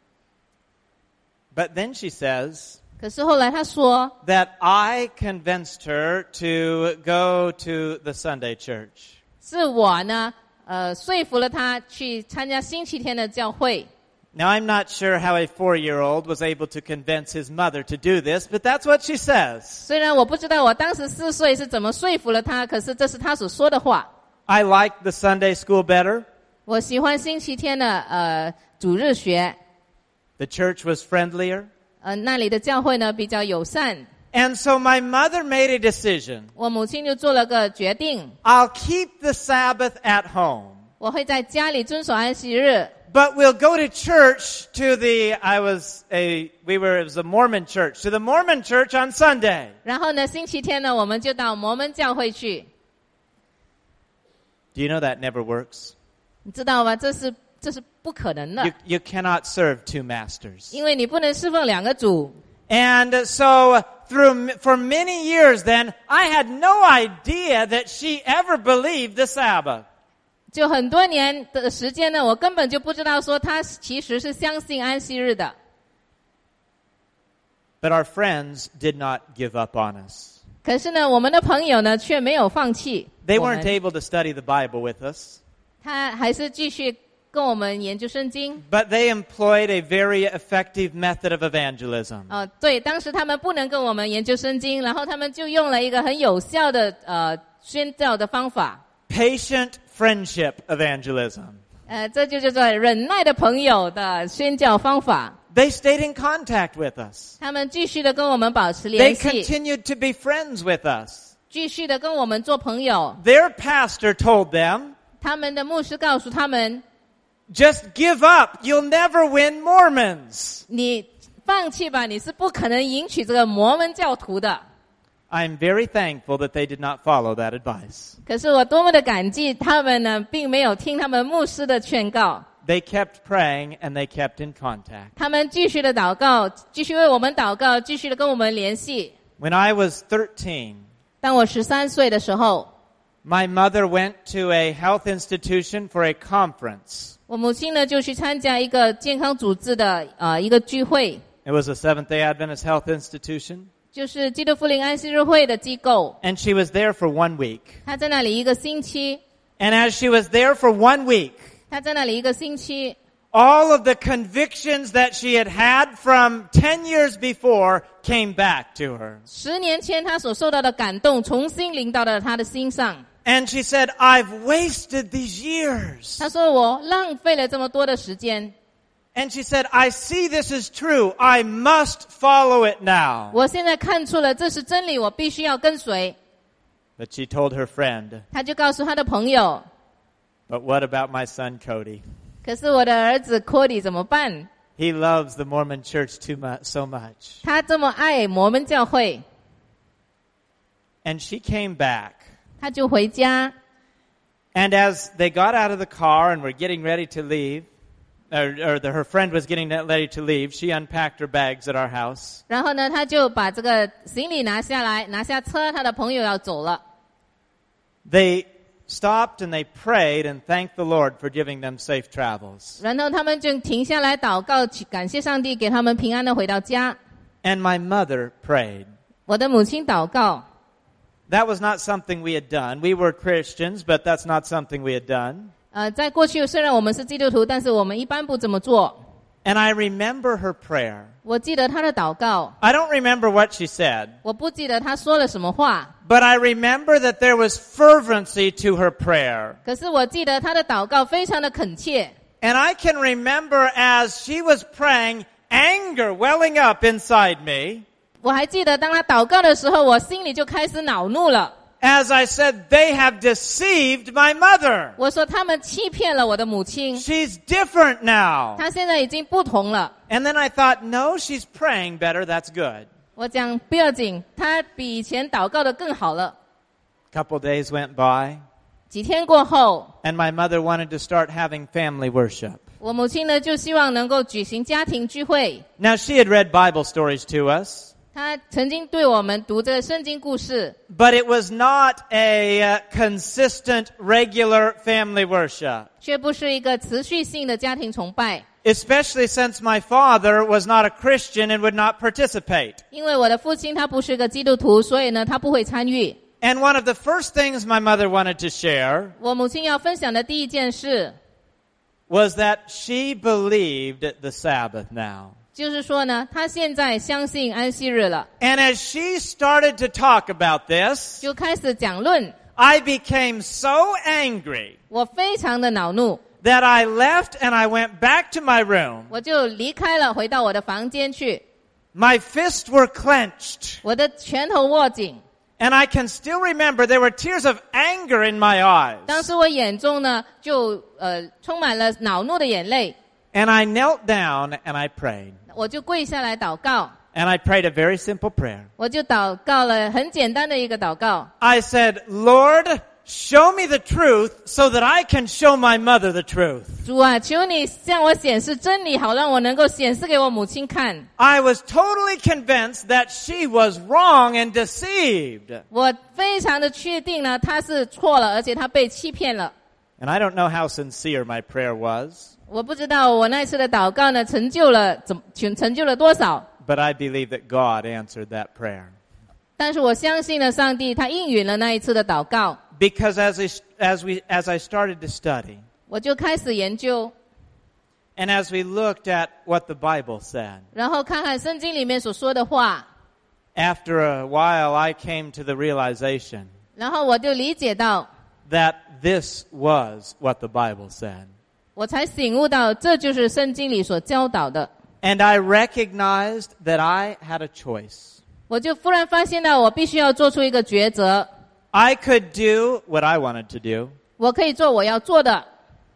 But then she says 可是后来他说 that I convinced her to go to the Sunday church. 是我呢呃说服了他去参加星期天的教会。 Now, I'm not sure how a four-year-old was able to convince his mother to do this, but that's what she says. 虽然我不知道我当时四岁是怎么说服了他，可是这是他所说的话。 I like the Sunday school better. 我喜欢星期天的呃主日学。 The church was friendlier. 呃，那里的教会呢比较友善。 And so my mother made a decision. 我母亲就做了个决定。 I'll keep the Sabbath at home. 我会在家里遵守安息日。 But we'll go to church to the, I was a, we were, it was a Mormon church, to the Mormon church on Sunday. 然后呢，星期天呢，我们就到摩门教会去。 Do you know that never works? 你知道吗？这是这是不可能的。 You, you cannot serve two masters. 因为你不能侍奉两个主。 And so through, for many years then, I had no idea that she ever believed the Sabbath. 就很多年的时间呢，我根本就不知道说他其实是相信安息日的。 But our friends did not give up on us. 可是呢，我们的朋友呢却没有放弃。 They weren't able to study the Bible with us. 他还是继续跟我们研究圣经。 But they employed a very effective method of evangelism. 呃，对，当时他们不能跟我们研究圣经，然后他们就用了一个很有效的呃宣教的方法。 Patient friendship evangelism. 呃，这就叫做忍耐的朋友的宣教方法。 They stayed in contact with us. 他们继续的跟我们保持 They 联系， continued to be friends with us. 继续的跟我们做朋友。 Their pastor told them, 他们的牧师告诉他们， just give up. You'll never win Mormons. 你放弃吧，你是不可能赢取这个摩门教徒的。 I'm very thankful that they did not follow that advice. 可是我多么的感激他们呢，并没有听他们牧师的劝告。 They kept praying and they kept in contact. 他们继续的祷告，继续为我们祷告，继续的跟我们联系。 When I was thirteen, 当我十三岁的时候， my mother went to a health institution for a conference. 我母亲呢就去参加一个健康组织的呃一个聚会。 It was a Seventh-day Adventist health institution. 就是基督福临安息日会的机构。 And she was there for one week. 她在那里一个星期。 And as she was there for one week, 她在那里一个星期。 all of the convictions that she had had from ten years before came back to her. 十年前她所受到的感动，重新临到了她的心上。 And she said, I've wasted these years. 她说我浪费了这么多的时间。 And she said, I see this is true. I must follow it now. 我现在看出了这是真理，我必须要跟随。 But she told her friend, 她就告诉她的朋友， but what about my son Cody? 可是我的儿子 Cody 怎么办？ He loves the Mormon church too much, so much. 他这么爱摩门教会。 And she came back. 他就回家。 And as they got out of the car and were getting ready to leave, or, or the, her friend was getting ready to leave, she unpacked her bags at our house. 然后呢，他就把这个行李拿下来，拿下车，他的朋友要走了。 They stopped and they prayed and thanked the Lord for giving them safe travels. 然后他们就停下来祷告，感谢上帝给他们平安的回到家。 And my mother prayed. 我的母亲祷告。 That was not something we had done. We were Christians, but that's not something we had done. 呃，在过去虽然我们是基督徒，但是我们一般不这么做。 And I remember her prayer. 我记得她的祷告。 I don't remember what she said. 我不记得她说了什么话。 But I remember that there was fervency to her prayer. 可是我记得她的祷告非常的恳切。 And I can remember as she was praying, anger welling up inside me. 我还记得当她祷告的时候，我心里就开始恼怒了。 As I said, they have deceived my mother. 我说他们欺骗了我的母亲。 She's different now. 她现在已经不同了。 And then I thought, no, she's praying better. That's good. 我讲不要紧，她比以前祷告的更好了。 Couple days went by. 几天过后， And my mother wanted to start having family worship. 我母亲呢就希望能够举行家庭聚会。 Now, she had read Bible stories to us, 她曾经对我们读这个圣经故事， but it was not a uh, consistent, regular family worship, 却不是一个持续性的家庭崇拜。 especially since my father was not a Christian and would not participate. 因为我的父亲他不是个基督徒，所以呢他不会参与。 And one of the first things my mother wanted to share 我母亲要分享的第一件事， was that she believed the Sabbath now. 就是说呢，她现在相信安息日了， And as she started to talk about this, 就开始讲论。 I became so angry 我非常的恼怒， that I left and I went back to my room. 我就离开了，回到我的房间去。 My fists were clenched, 我的拳头握紧， and I can still remember there were tears of anger in my eyes. 当时我眼中呢就呃充满了恼怒的眼泪， And I knelt down and I prayed. 我就跪下来祷告， And I prayed a very simple prayer. 我就祷告了很简单的一个祷告。 I said, Lord, show me the truth so that I can show my mother the truth. 主啊，求你向我显示真理，好让我能够显示给我母亲看。 I was totally convinced that she was wrong and deceived. 我非常的确定呢，她是错了，而且她被欺骗了。 And I don't know how sincere my prayer was, 我不知道我那次的祷告呢，成就了怎成成就了多少， but I believe that God answered that prayer. 但是我相信呢，上帝他应允了那一次的祷告。 Because as I, as we, as I started to study, 我就开始研究， and as we looked at what the Bible said, 然后看看圣经里面所说的话， after a while I came to the realization 然后我就理解到， that this was what the Bible said. 我才醒悟到这就是圣经里所教导的。 And I recognized that I had a choice. 我就忽然发现到我必须要做出一个抉择， I could do what I wanted to do, 我可以做我要做的，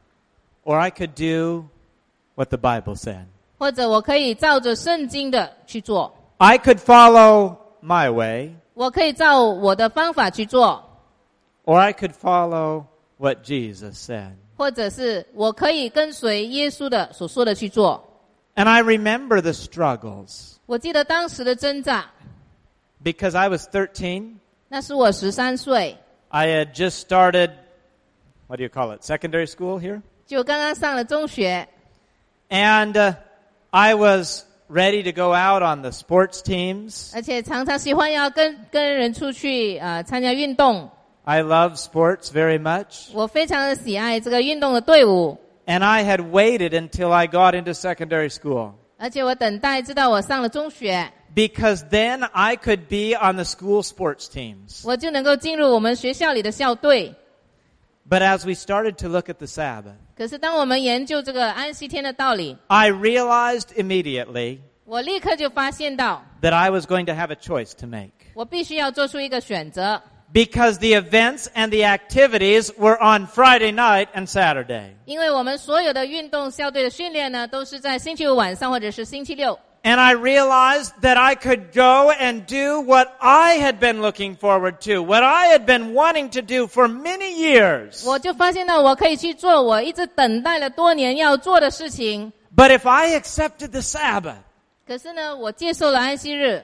or I could do what the Bible said. 或者我可以照着圣经的去做， I could follow my way, 我可以照我的方法去做， or I could follow what Jesus said. 或者是我可以跟随耶稣的所说的去做。 And I remember the struggles 我记得当时的挣扎， because I was thirteen. 那是我十三岁， I had just started, what do you call it, secondary school here? 就刚刚上了中学， And uh, I was ready to go out on the sports teams. 而且常常喜欢要跟跟人出去呃参加运动。 I love sports very much. 我非常的喜爱这个运动的队伍， And I had waited until I got into secondary school, 而且我等待直到我上了中学， because then I could be on the school sports teams. 我就能够进入我们学校里的校队。 But as we started to look at the Sabbath, 可是当我们研究这个安息天的道理， I realized immediately 我立刻就发现到， that I was going to have a choice to make. 我必须要做出一个选择， Because the events and the activities were on Friday night and Saturday. 因为我们所有的运动校队的训练呢，都是在星期五晚上或者是星期六。 And I realized that I could go and do what I had been looking forward to, what I had been wanting to do for many years. 我就发现到我可以去做我一直等待了多年要做的事情。 But if I accepted the Sabbath, 可是呢，我接受了安息日。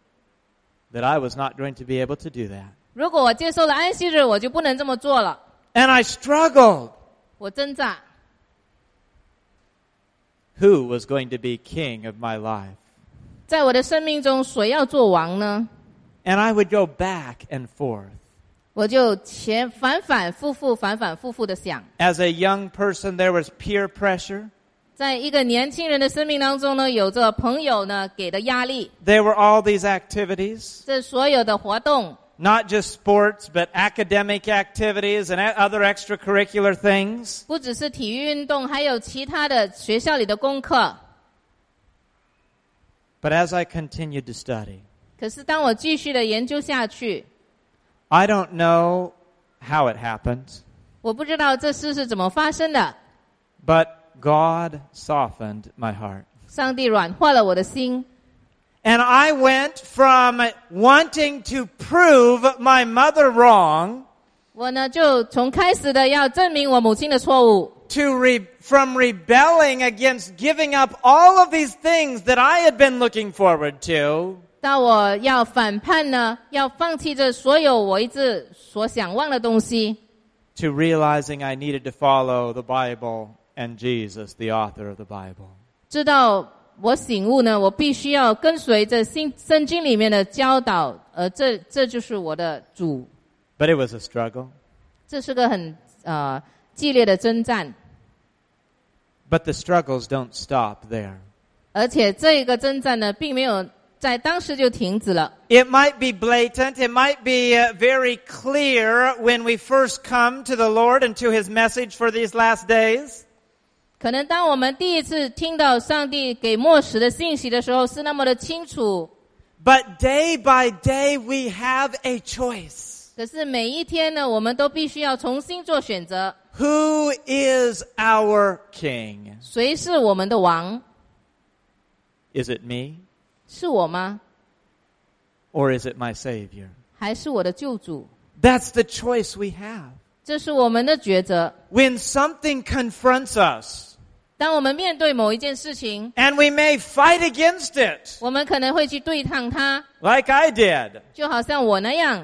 that I was not going to be able to do that. 如果我接受了安息日，我就不能这么做了。 And I struggled. 我挣扎， Who was going to be king of my life? 在我的生命中，谁要做王呢？ And I would go back and forth. 我就前反反复复、反反复复的想。 As a young person, there was peer pressure. 在一个年轻人的生命当中呢，有着朋友呢给的压力， There were all these activities, 这所有的活动， not just sports, but academic activities and other extracurricular things. 不只是体育运动，还有其他的学校里的功课。 But as I continued to study, 可是当我继续的研究下去， I don't know how it happened, 我不知道这事是怎么发生的。 but God softened my heart. 上帝软化了我的心， And I went from wanting to prove my mother wrong 我呢就从开始的要证明我母亲的错误， to re, from rebelling against giving up all of these things that I had been looking forward to. 到我要反叛呢，要放弃这所有我一直所想望的东西。 To realizing I needed to follow the Bible and Jesus, the author of the Bible. 知道我醒悟呢，我必须要跟随着新圣经里面的教导，而这这就是我的主。 But it was a struggle. 这是个很呃激烈的征战。 But the struggles don't stop there. 而且这个征战呢，并没有在当时就停止了。 It might be blatant, it might be uh, very clear when we first come to the Lord and to His message for these last days. 可能当我们第一次听到上帝给末时的信息的时候，是那么的清楚。 But day by day we have a choice. 可是每一天呢，我们都必须要重新做选择。 Who is our King? 谁是我们的王？ Is it me? 是我吗？ Or is it my Savior? 还是我的救主？ That's the choice we have. 这是我们的抉择。 When something confronts us, 当我们面对某一件事情， and we may fight against it, 我们可能会去对抗它， like I did. 就好像我那样。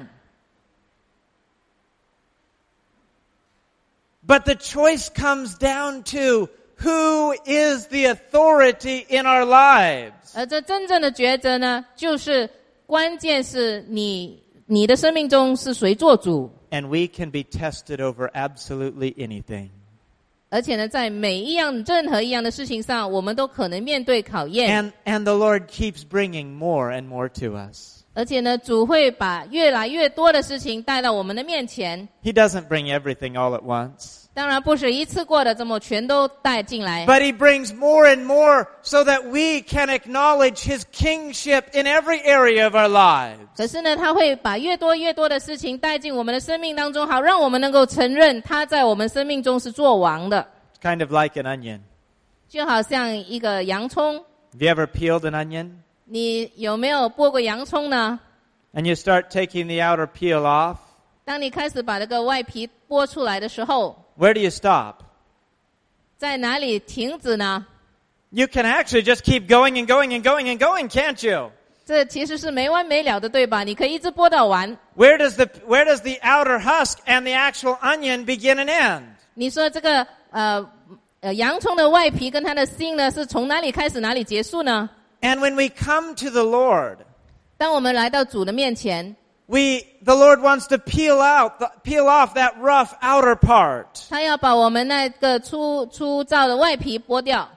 But the choice comes down to who is the authority in our lives. 而这真正的抉择呢，就是关键是你你的生命中是谁做主。 And we can be tested over absolutely anything. 而且呢，在每一样任何一样的事情上，我们都可能面对考验。 And, and the Lord keeps bringing more and more to us. 而且呢，主会把越来越多的事情带到我们的面前。 He doesn't bring everything all at once. 当然不是一次过的这么全都带进来。 But He brings more and more so that we can acknowledge His kingship in every area of our lives. 可是呢，他会把越多越多的事情带进我们的生命当中，好让我们能够承认他在我们生命中是做王的。 It's kind of like an onion. 就好像一个洋葱， Have you ever peeled an onion? 你有没有剥过洋葱呢？ And you start taking the outer peel off. 当你开始把这个外皮剥出来的时候， Where do you stop? 在哪里停止呢？ You can actually just keep going and going and going and going, can't you? 这其实是没完没了的，对吧？你可以一直剥到完。 Where does the where does the outer husk and the actual onion begin and end? 你说这个呃呃洋葱的外皮跟它的心呢，是从哪里开始哪里结束呢？ And when we come to the Lord, 当我们来到主的面前， we the Lord wants to peel out the, peel off that rough outer part. 他要把我们那个粗粗糙的外皮剥掉。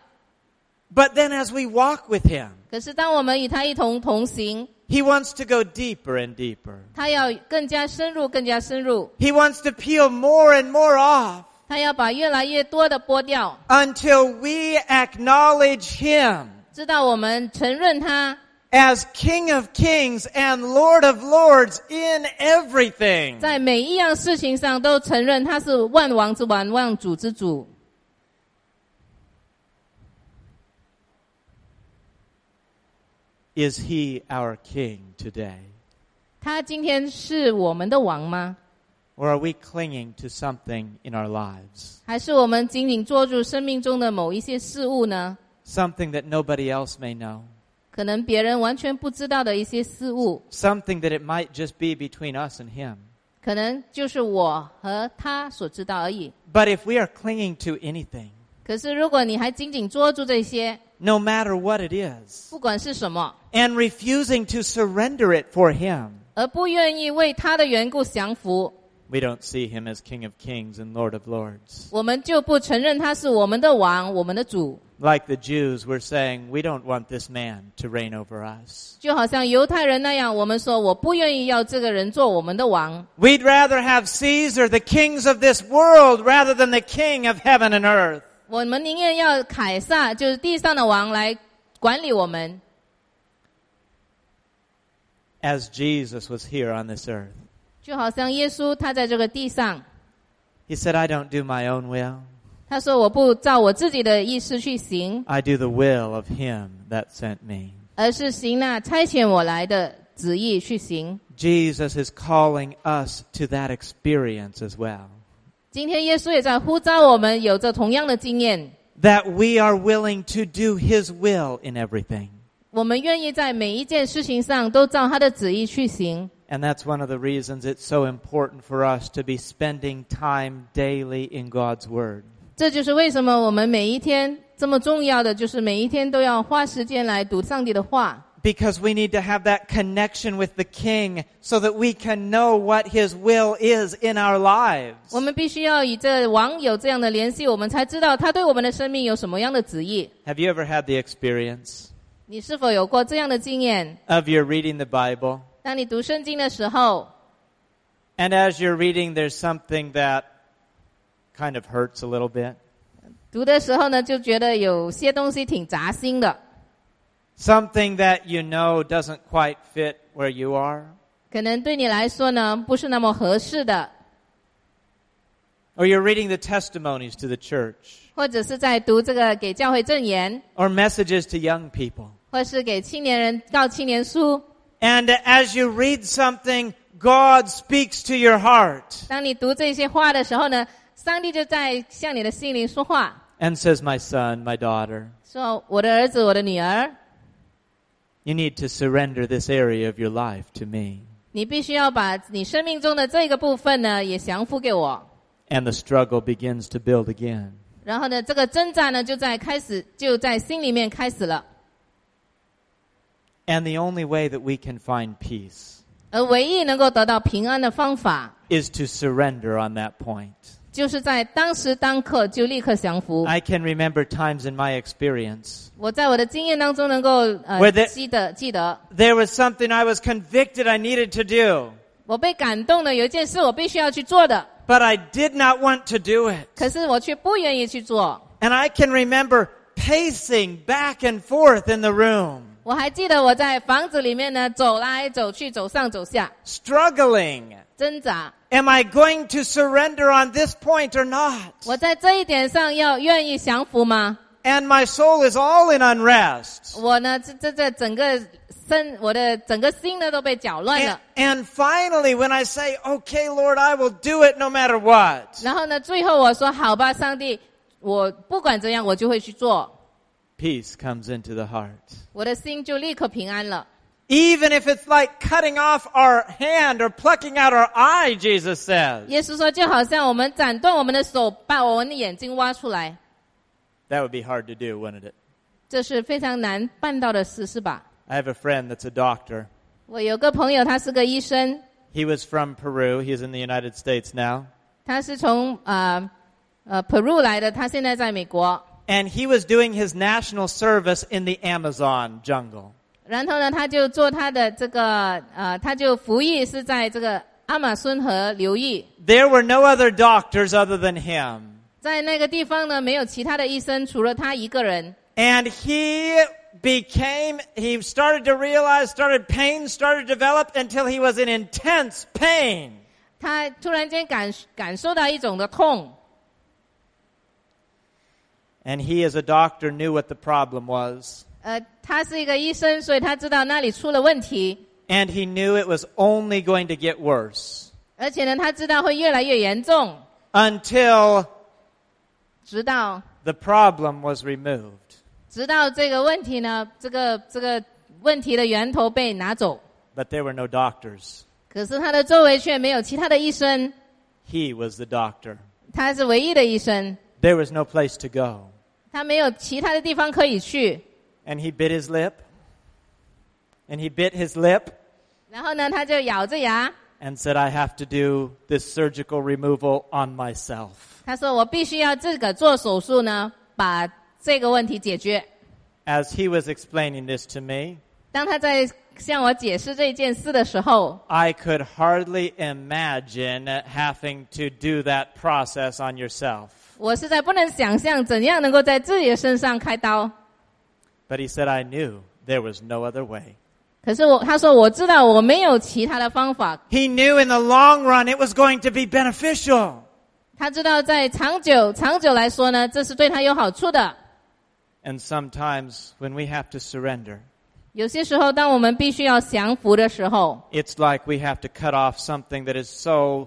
But then as we walk with Him, 可是当我们与他一同同行， He wants to go deeper and deeper. 他要更加深入，更加深入。 He wants to peel more and more off 他要把越来越多的剥掉， until we acknowledge Him 直到我们承认他 as King of Kings and Lord of Lords in everything. 在每一样事情上都承认他是万王之王、万主之主。 Is He our King today? 他今天是我们的王吗？ Or are we clinging to something in our lives? 还是我们紧紧捉住生命中的某一些事物呢？ Something that nobody else may know. 可能别人完全不知道的一些事物， Something that it might just be between us and Him. 可能就是我和他所知道而已。 But if we are clinging to anything, 可是如果你还紧紧捉住这些， no matter what it is, 不管是什么， and refusing to surrender it for Him, 而不愿意为他的缘故降服， we don't see Him as King of Kings and Lord of Lords. 我们就不承认他是我们的王，我们的主。 Like the Jews were saying, we don't want this man to reign over us. 就好像犹太人那样，我们说我不愿意要这个人做我们的王。 We'd rather have Caesar, the kings of this world, rather than the King of heaven and earth. 我们宁愿要凯撒，就是地上的王来管理我们。 As Jesus was here on this earth, 就好像耶稣他在这个地上， He said, I don't do my own will. 他说我不照我自己的意思去行， I do the will of Him that sent me. 而是行那差遣我来的旨意去行。 Jesus is calling us to that experience as well. 今天耶稣也在呼召我们有着同样的经验， that we are willing to do His will in everything. 我们愿意在每一件事情上都照他的旨意去行。 And that's one of the reasons it's so important for us to be spending time daily in God's Word. 这就是为什么我们每一天这么重要的，就是每一天都要花时间来读上帝的话。 Because we need to have that connection with the King so that we can know what His will is in our lives. 我们必须要与这王有这样的联系，我们才知道他对我们的生命有什么样的旨意。 Have you ever had the experience 你是否有过这样的经验？ of you're reading the Bible, 当你读圣经的时候， and as you're reading there's something that kind of hurts a little bit? 读的时候呢，就觉得有些东西挺扎心的， Something that you know doesn't quite fit where you are? 可能对你来说呢，不是那么合适的， Or you're reading the testimonies to the church, 或者是在读这个给教会证言， or messages to young people. 或是给青年人告青年书。 And as you read something, God speaks to your heart 当你读这些话的时候呢，上帝就在向你的心灵说话， and says, my son, my daughter, 说我的儿子，我的女儿， you need to surrender this area of your life to me. 你必须要把你生命中的这个部分呢，也降服给我。 And the struggle begins to build again. 然后呢，这个挣扎呢，就在开始，就在心里面开始了。 And the only way that we can find peace 而唯一能够得到平安的方法， is to surrender on that point. 就是在当时当刻就立刻降服。 I can remember times in my experience 我在我的经验当中能够 Where 呃 the- 记得记得， there was something I was convicted I needed to do, 我被感动的有一件事我必须要去做的， but I did not want to do it. 可是我却不愿意去做。 And I can remember pacing back and forth in the room, 我还记得我在房子里面呢，走来走去，走上走下， struggling. 挣扎。 Am I going to surrender on this point or not? 我在这一点上要愿意降服吗？ And my soul is all in unrest. 我呢，这这这整个身，我的整个心呢都被搅乱 And, 了。 and finally, when I say, okay, Lord, I will do it no matter what, 然后呢，最后我说好吧，上帝，我不管怎样，我就会去做。 peace comes into the heart. 我的心就立刻平安了。 Even if it's like cutting off our hand or plucking out our eye, Jesus says. 耶稣说，就好像我们斩断我们的手，把我们的眼睛挖出来， That would be hard to do, wouldn't it? 这是非常难办到的事，是吧？ I have a friend that's a doctor. 我有个朋友，他是个医生， He was from Peru. He's in the United States now. 他是从呃呃 Peru 来的，他现在在美国。 And he was doing his national service in the Amazon jungle. 然后呢，他就做他的这个呃，他就服役是在这个阿马孙河流域， There were no other doctors other than him. 在那个地方呢，没有其他的医生，除了他一个人。 And he became, he started to realize, started pain started to develop until he was in intense pain. 他突然间感感受到一种的痛， And he as a doctor knew what the problem was. 呃，他是一个医生，所以他知道那里出了问题， And he knew it was only going to get worse 而且呢，他知道会越来越严重， until 直到 the problem was removed. 直到这个问题呢，这个这个问题的源头被拿走， But there were no doctors. 可是他的周围却没有其他的医生， He was the doctor. 他是唯一的医生， There was no place to go. 他没有其他的地方可以去。 And he bit his lip. And he bit his lip 然后呢，他就咬着牙， and said, I have to do this surgical removal on myself. 他说：“我必须要这个做手术呢，把这个问题解决。” As he was explaining this to me, 当他在向我解释这件事的时候， I could hardly imagine having to do that process on yourself. 我实在不能想象怎样能够在自己的身上开刀。 But he said, I knew there was no other way. 可是我，他说我知道我没有其他的方法。 He knew in the long run it was going to be beneficial. 他知道在长久、长久来说呢，这是对他有好处的。 And sometimes when we have to surrender, 有些时候，当我们必须要降服的时候， it's like we have to cut off something that is so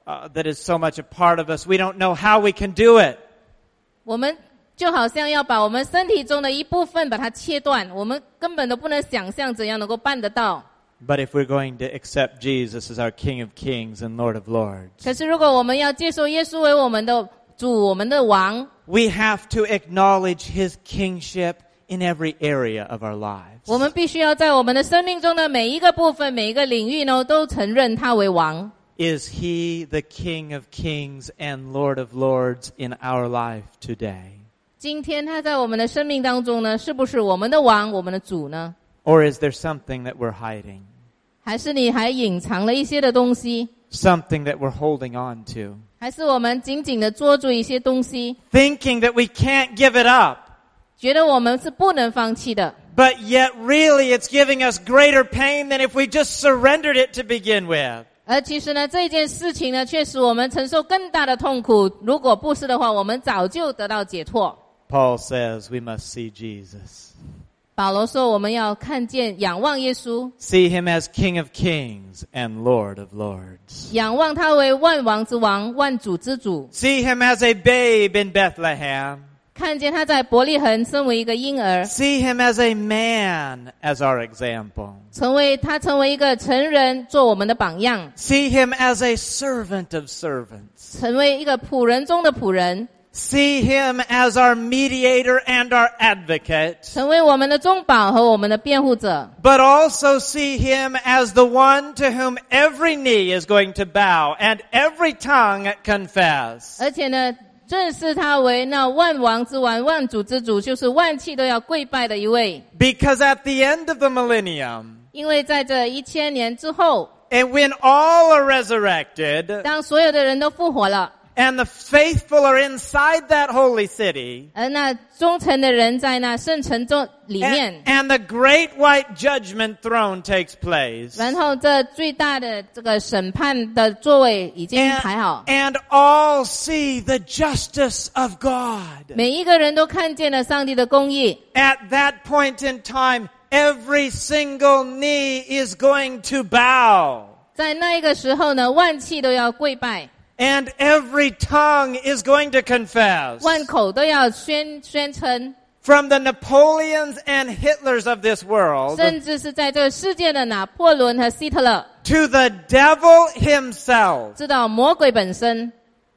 uh, that is so much a part of us, we don't know how we can do it. 我们就好像要把我们身体中的一部分把它切断，我们根本都不能想象怎样能够办得到。 But if we're going to accept Jesus as our King of Kings and Lord of Lords, 可是如果我们要接受耶稣为我们的主，我们的王， we have to acknowledge His kingship in every area of our lives. 我们必须要在我们的生命中的每一个部分、每一个领域呢，都承认他为王。 Is He the King of Kings and Lord of Lords in our life today? 今天他在我们的生命当中呢，是不是我们的王、我们的主呢？ Or is there something that we're hiding? 还是你还隐藏了一些的东西？ Something that we're holding on to? 还是我们紧紧的捉住一些东西， Thinking that we can't give it up, 觉得我们是不能放弃的， but yet really it's giving us greater pain than if we just surrendered it to begin with. 而其实呢，这件事情呢，却使我们承受更大的痛苦。如果不是的话，我们早就得到解脱。 Paul says we must see Jesus. 保罗说，我们要看见、仰望耶稣， See Him as King of Kings and Lord of Lords. 仰望他为万王之王、万主之主， See Him as a babe in Bethlehem. 看见他在伯利恒身为一个婴儿， See Him as a man as our example. 成为他成为一个成人，做我们的榜样， See Him as a servant of servants. 成为一个仆人中的仆人， See Him as our mediator and our advocate. 成为我们的中保和我们的辩护者。 But also see Him as the one to whom every knee is going to bow and every tongue confess. 而且呢，正视他为那万王之王、万主之主，就是万器都要跪拜的一位。 Because at the end of the millennium, 因为在这一千年之后， and when all are resurrected, 当所有的人都复活了， and the faithful are inside that holy city, 而那忠诚的人在那圣城中里 and, 面， and the great white judgment throne takes place, 然后这最大的这个审判的座位已经 and, 排好， and all see the justice of God. 每一个人都看见了上帝的公义。 At that point in time, every single knee is going to bow, 在那一个时候呢，万器都要跪拜， and every tongue is going to confess. 万口都要宣宣称， From the Napoleons and Hitlers of this world 甚至是在这个世界的拿破仑和希特勒， to the devil himself. 知道魔鬼本身。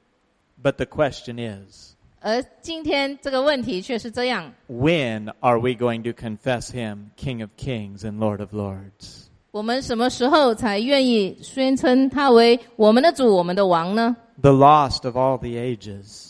But the question is, 而今天这个问题却是这样： when are we going to confess Him King of Kings and Lord of Lords? 我们什么时候才愿意宣称他为我们的主、我们的王呢？ The lost of all the ages.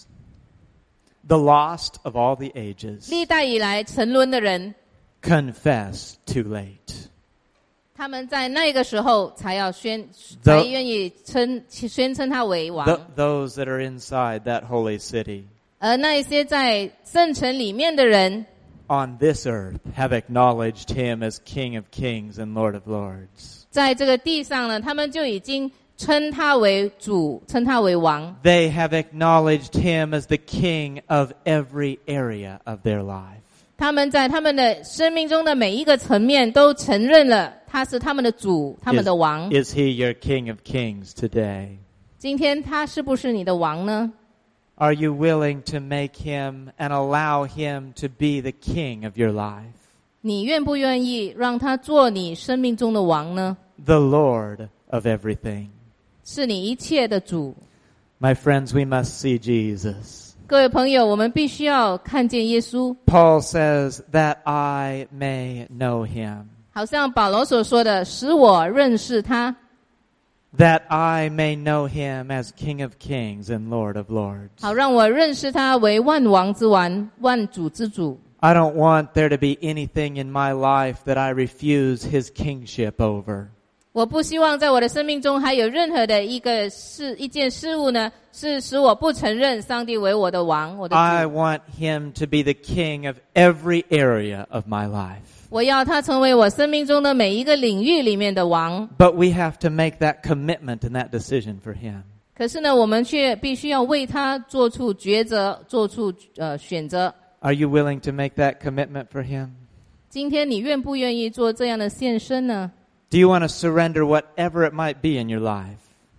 The lost of all the ages 历代以来沉沦的人， confess too late. 他们在那个时候才要宣， The- 才愿意称宣称他为王。 Th- those that are inside that holy city 而那一些在圣城里面的人， on this earth have acknowledged Him as King of Kings and Lord of Lords. 在这个地上呢，他们就已经称他为主，称他为王。 They have acknowledged Him as the King of every area of their life. 他们在他们的生命中的每一个层面都承认了他是他们的主，他们的王。 Is, is He your King of Kings today? 今天他是不是你的王呢？ Are you willing to make Him and allow Him to be the King of your life? 你愿不愿意让他做你生命中的王呢？ The Lord of everything. 是你一切的主。 My friends, we must see Jesus. 各位朋友，我们必须要看见耶稣。 Paul says that I may know Him, 好像保罗所说的，使我认识他， that I may know Him as King of Kings and Lord of Lords. 好让我认识他为万王之王、万主之主。 I don't want there to be anything in my life that I refuse His kingship over. 我不希望在我的生命中还有任何的一个事、一件事物呢，是使我不承认上帝为我的王、我的 I 主。 want Him to be the King of every area of my life. 我要他成为我生命中的每一个领域里面的王。 But we have to make that commitment and that decision for Him. 可是呢，我们却必须要为他做出抉择，做出呃选择。 Are you willing to make that commitment for Him? 今天你愿不愿意做这样的献身呢？ Do you want to surrender whatever it might be in your life?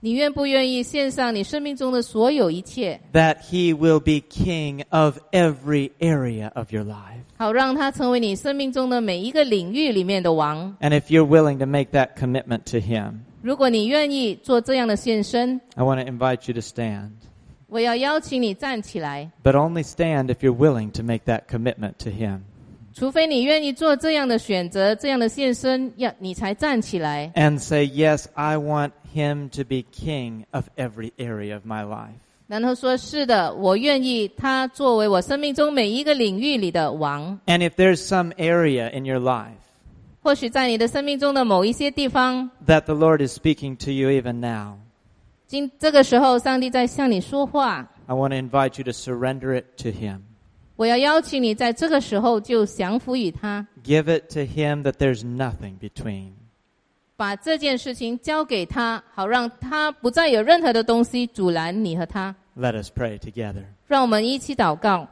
你愿不愿意献上你生命中的所有一切， that he will be king of every area of your life? 好让他成为你生命中的每一个领域里面的王。 And if you're willing to make that commitment to him, 如果你愿意做这样的献身， I want to invite you to stand. 我要邀请你站起来， But only stand if you're willing to make that commitment to him. 除非你愿意做这样的选择，这样的献身，要你才站起来。 And say, yes, I want him to be king of every area of my life. 然后说，是的，我愿意他作为我生命中每一个领域里的王。 And if there's some area in your life 或许在你的生命中的某一些地方， that the Lord is speaking to you even now, 今这个时候上帝在向你说话， I want to invite you to surrender it to him. 我要邀请你在这个时候就降服于他， Give it to him that there's nothing between. 把这件事情交给他，好让他不再有任何的东西阻拦你和他。 Let us pray together. 让我们一起祷告。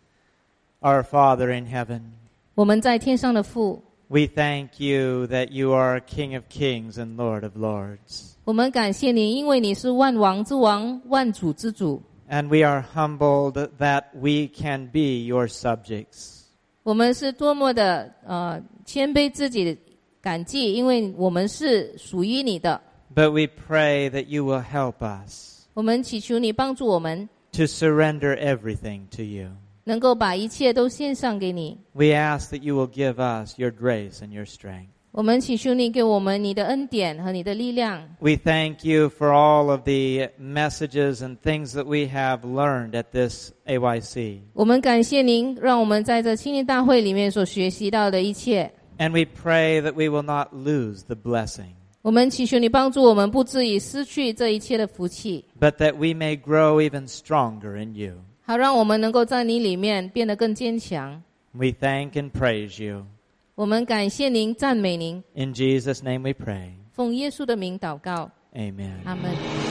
Our Father in heaven, 我们在天上的父， we thank you that you are King of kings and Lord of lords. 我们感谢你，因为你是万王之王，万主之主。 And we are humbled that we can be your subjects. 我们是多么的呃谦卑自己的感激，因为我们是属于你的。 But we pray that you will help us 我们祈求你帮助我们， to surrender everything to you. 能够把一切都献上给你。 We ask that you will give us your grace and your strength. 我们祈求你给我们你的恩典和你的力量。 We thank you for all of the messages and things that we have learned at this A Y C. 我们感谢您，让我们在这青年大会里面所学习到的一切。 And we pray that we will not lose the blessing, 我们祈求你帮助我们，不至于失去这一切的福气， but that we may grow even stronger in you. 好让我们能够在你里面变得更坚强。 We thank and praise you. 我们感谢您，赞美您， In Jesus' name we pray. 奉耶稣的名祷告， Amen. 阿们。